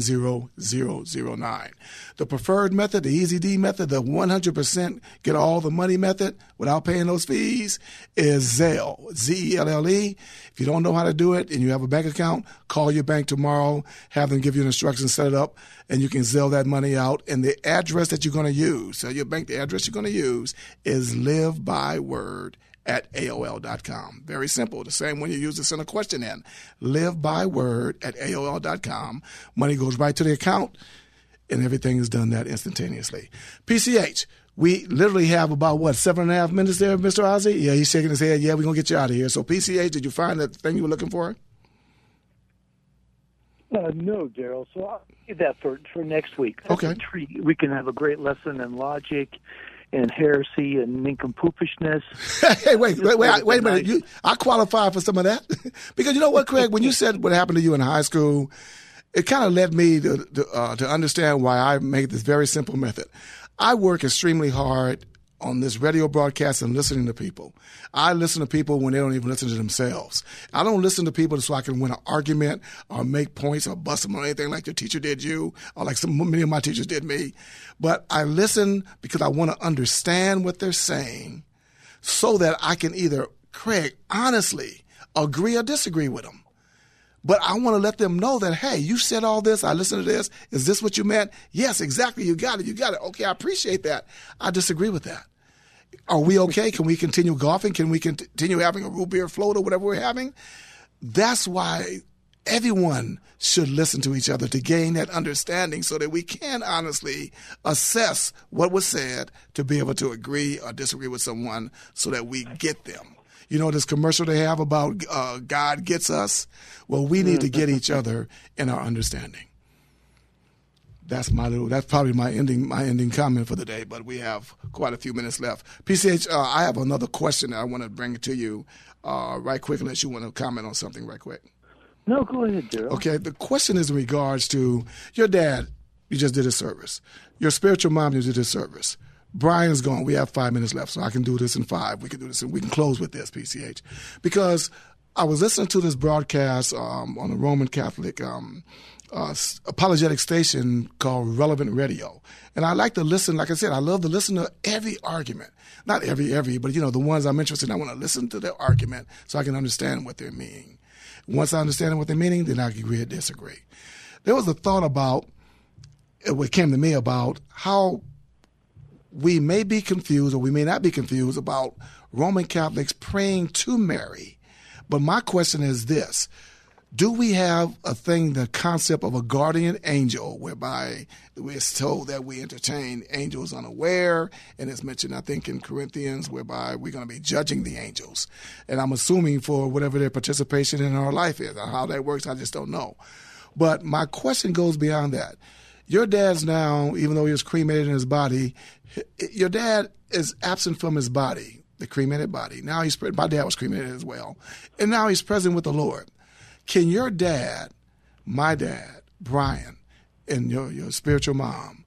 90009. The preferred method, the Easy D method, the 100% get all the money method without paying those fees is Zelle, Zelle. If you don't know how to do it and you have a bank account, call your bank tomorrow, have them give you an instruction, set it up, and you can Zelle that money out. And the address that you're going to use, tell your bank the address you're going to use is livebyword@aol.com. Very simple. The same one you use to send a question in. livebyword@aol.com. Money goes right to the account, and everything is done that instantaneously. PCH, we literally have about, 7.5 minutes there, Mr. Ozzie? Yeah, he's shaking his head. Yeah, we're going to get you out of here. So, PCH, did you find that thing you were looking for?
No, Daryl. So I'll do that for next week. That's
okay.
A treat. We can have a great lesson in logic and heresy and nincompoopishness.
Hey, wait a minute. I qualify for some of that. Because you know what, Craig, when you said what happened to you in high school, it kind of led me to understand why I made this very simple method. I work extremely hard on this radio broadcast and listening to people. I listen to people when they don't even listen to themselves. I don't listen to people so I can win an argument or make points or bust them or anything like your teacher did you or like many of my teachers did me. But I listen because I want to understand what they're saying so that I can either, Craig, honestly agree or disagree with them. But I want to let them know that, hey, you said all this. I listened to this. Is this what you meant? Yes, exactly. You got it. Okay, I appreciate that. I disagree with that. Are we okay? Can we continue golfing? Can we continue having a root beer float or whatever we're having? That's why everyone should listen to each other to gain that understanding so that we can honestly assess what was said to be able to agree or disagree with someone so that we get them. You know this commercial they have about God gets us? Well, we need to get each other in our understanding. That's probably my ending comment for the day, but we have quite a few minutes left. PCH, I have another question that I want to bring to you right quick, unless you want to comment on something right quick.
No, go ahead, Daryl. Okay,
the question is in regards to your dad. You just did his service. Your spiritual mom, you did his service. Brian's gone. We have 5 minutes left, so I can do this in 5. We can do this, and we can close with this, PCH. Because I was listening to this broadcast on a Roman Catholic apologetic station called Relevant Radio. And I like to listen, like I said, I love to listen to every argument. Not every, but, the ones I'm interested in, I want to listen to their argument so I can understand what they're meaning. Once I understand what they're meaning, then I can agree or disagree. There was a thought about, what came to me about how we may be confused or we may not be confused about Roman Catholics praying to Mary. But my question is this. Do we have the concept of a guardian angel, whereby we're told that we entertain angels unaware, and it's mentioned, I think, in Corinthians, whereby we're going to be judging the angels. And I'm assuming for whatever their participation in our life is. How that works, I just don't know. But my question goes beyond that. Your dad's now, even though he was cremated in his body, your dad is absent from his body, the cremated body. Now my dad was cremated as well. And now he's present with the Lord. Can your dad, my dad, Brian, and your spiritual mom,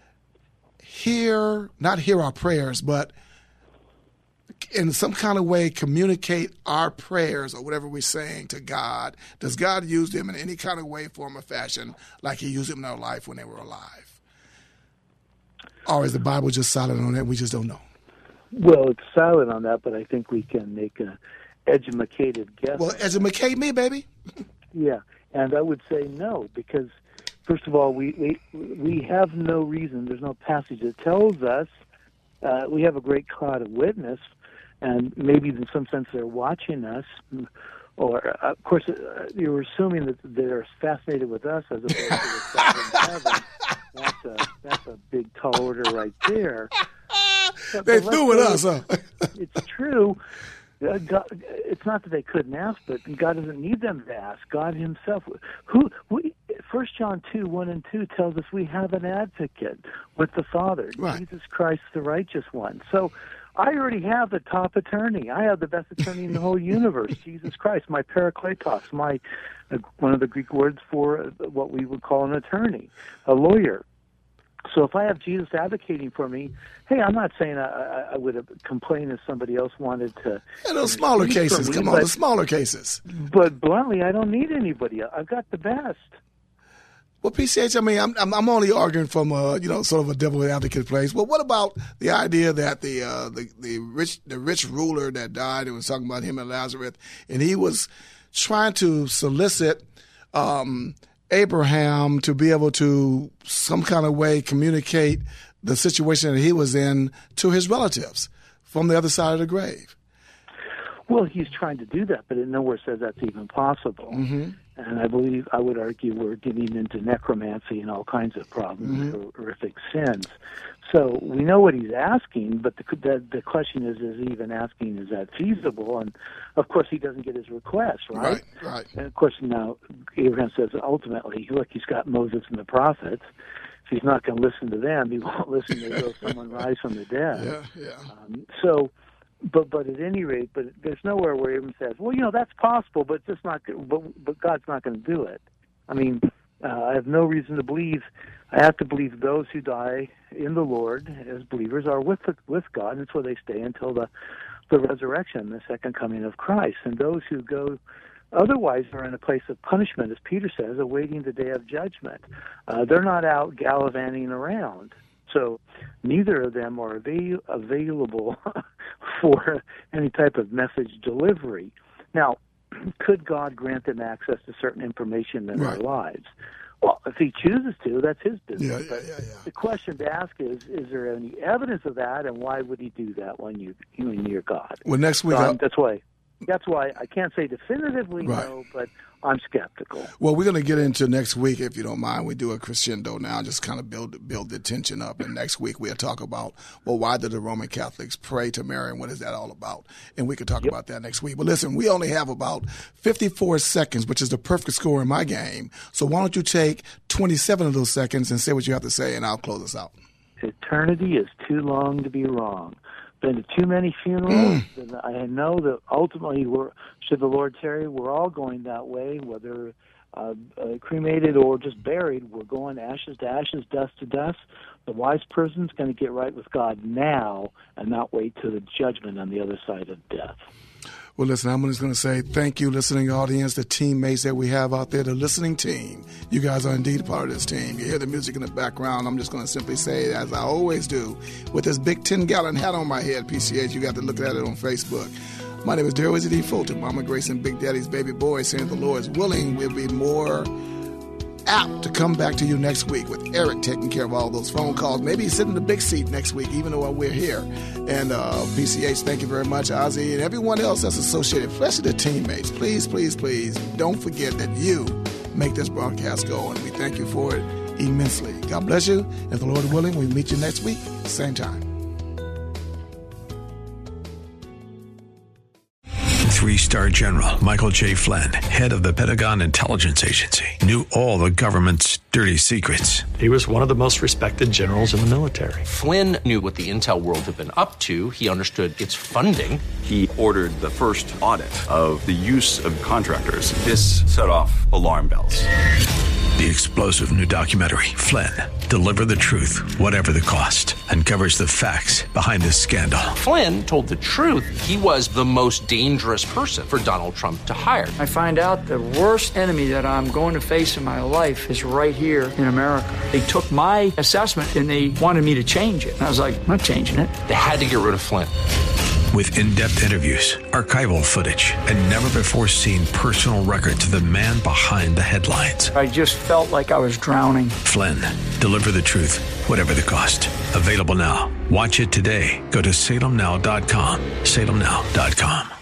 not hear our prayers, but in some kind of way communicate our prayers or whatever we're saying to God? Does God use them in any kind of way, form, or fashion like he used them in our life when they were alive? Or is the Bible just silent on that and we just don't know?
Well, it's silent on that, but I think we can make an educated guess.
Well, educate me, baby.
Yeah, and I would say no, because first of all, we have no reason. There's no passage that tells us. We have a great cloud of witness, and maybe in some sense they're watching us. Or, of course, you're assuming that they're fascinated with us as opposed to the God in heaven. That's a big tall order right there.
They threw with us, huh?
It's true. God, it's not that they couldn't ask, but God doesn't need them to ask. God himself. 1 John 2:1-2 tells us we have an advocate with the Father, right. Jesus Christ, the righteous one. So I already have the top attorney. I have the best attorney in the whole universe, Jesus Christ, my parakletos, one of the Greek words for what we would call an attorney, a lawyer. So if I have Jesus advocating for me, hey, I'm not saying I would complain if somebody else wanted to.
Yeah, those smaller cases, the smaller cases.
But bluntly, I don't need anybody. I've got the best.
Well, PCH, I mean, I'm only arguing from sort of a devil advocate place. Well, what about the idea that the rich ruler that died, and was talking about him and Lazarus, and he was trying to solicit Abraham to be able to some kind of way communicate the situation that he was in to his relatives from the other side of the grave?
Well, he's trying to do that, but it nowhere says that's even possible. Mm-hmm. And I would argue we're getting into necromancy and all kinds of problems, horrific sins. So we know what he's asking, but the question is he even asking, is that feasible? And, of course, he doesn't get his request, right?
Right.
And, of course, now Abraham says, ultimately, look, he's got Moses and the prophets. If he's not going to listen to them, he won't listen to someone rise from the dead. Yeah. But at any rate, there's nowhere where Abraham says, well, that's possible, but just not. But God's not going to do it. I mean, I have no reason to believe. I have to believe those who die in the Lord as believers are with God, and that's where they stay until the resurrection, the second coming of Christ. And those who go otherwise are in a place of punishment, as Peter says, awaiting the day of judgment. They're not out gallivanting around. So neither of them are available for any type of message delivery. Now, could God grant them access to certain information in their lives? Well, if he chooses to, that's his business. Yeah. The question to ask is there any evidence of that, and why would he do that when you're God?
Well, next week...
That's why I can't say definitively no, but I'm skeptical.
Well, we're going to get into next week, if you don't mind. We do a crescendo now, just kind of build the tension up. And next week we'll talk about, why did the Roman Catholics pray to Mary, and what is that all about? And we could talk about that next week. But listen, we only have about 54 seconds, which is the perfect score in my game. So why don't you take 27 of those seconds and say what you have to say, and I'll close us out.
Eternity is too long to be wrong. Been to too many funerals, and I know that ultimately, should the Lord tarry, we're all going that way, whether cremated or just buried. We're going ashes to ashes, dust to dust. The wise person's going to get right with God now and not wait till the judgment on the other side of death.
Well, listen, I'm just going to say thank you, listening audience, the teammates that we have out there, the listening team. You guys are indeed a part of this team. You hear the music in the background. I'm just going to simply say, as I always do, with this big 10-gallon hat on my head, PCH, you got to look at it on Facebook. My name is Daryl D. Fulton, Mama Grace and Big Daddy's baby boy, saying the Lord is willing, we'll be more apt to come back to you next week with Eric taking care of all those phone calls. Maybe he's sitting in the big seat next week, even though we're here. And PCH, thank you very much, Ozzy, and everyone else that's associated, especially the teammates. Please, please, please don't forget that you make this broadcast go, and we thank you for it immensely. God bless you. If the Lord is willing, we'll meet you next week, same time.
3-star General Michael J. Flynn, head of the Pentagon Intelligence Agency, knew all the government's dirty secrets.
He was one of the most respected generals in the military.
Flynn knew what the intel world had been up to. He understood its funding.
He ordered the first audit of the use of contractors. This set off alarm bells.
The explosive new documentary, Flynn, Deliver the Truth, Whatever the Cost, uncovers the facts behind this scandal.
Flynn told the truth. He was the most dangerous person for Donald Trump to hire.
I find out the worst enemy that I'm going to face in my life is right here in America. They took my assessment and they wanted me to change it. And I was like, I'm not changing it.
They had to get rid of Flynn.
With in-depth interviews, archival footage, and never-before-seen personal records of the man behind the headlines.
I just felt like I was drowning.
Flynn, Deliver the Truth, Whatever the Cost. Available now. Watch it today. Go to salemnow.com. salemnow.com.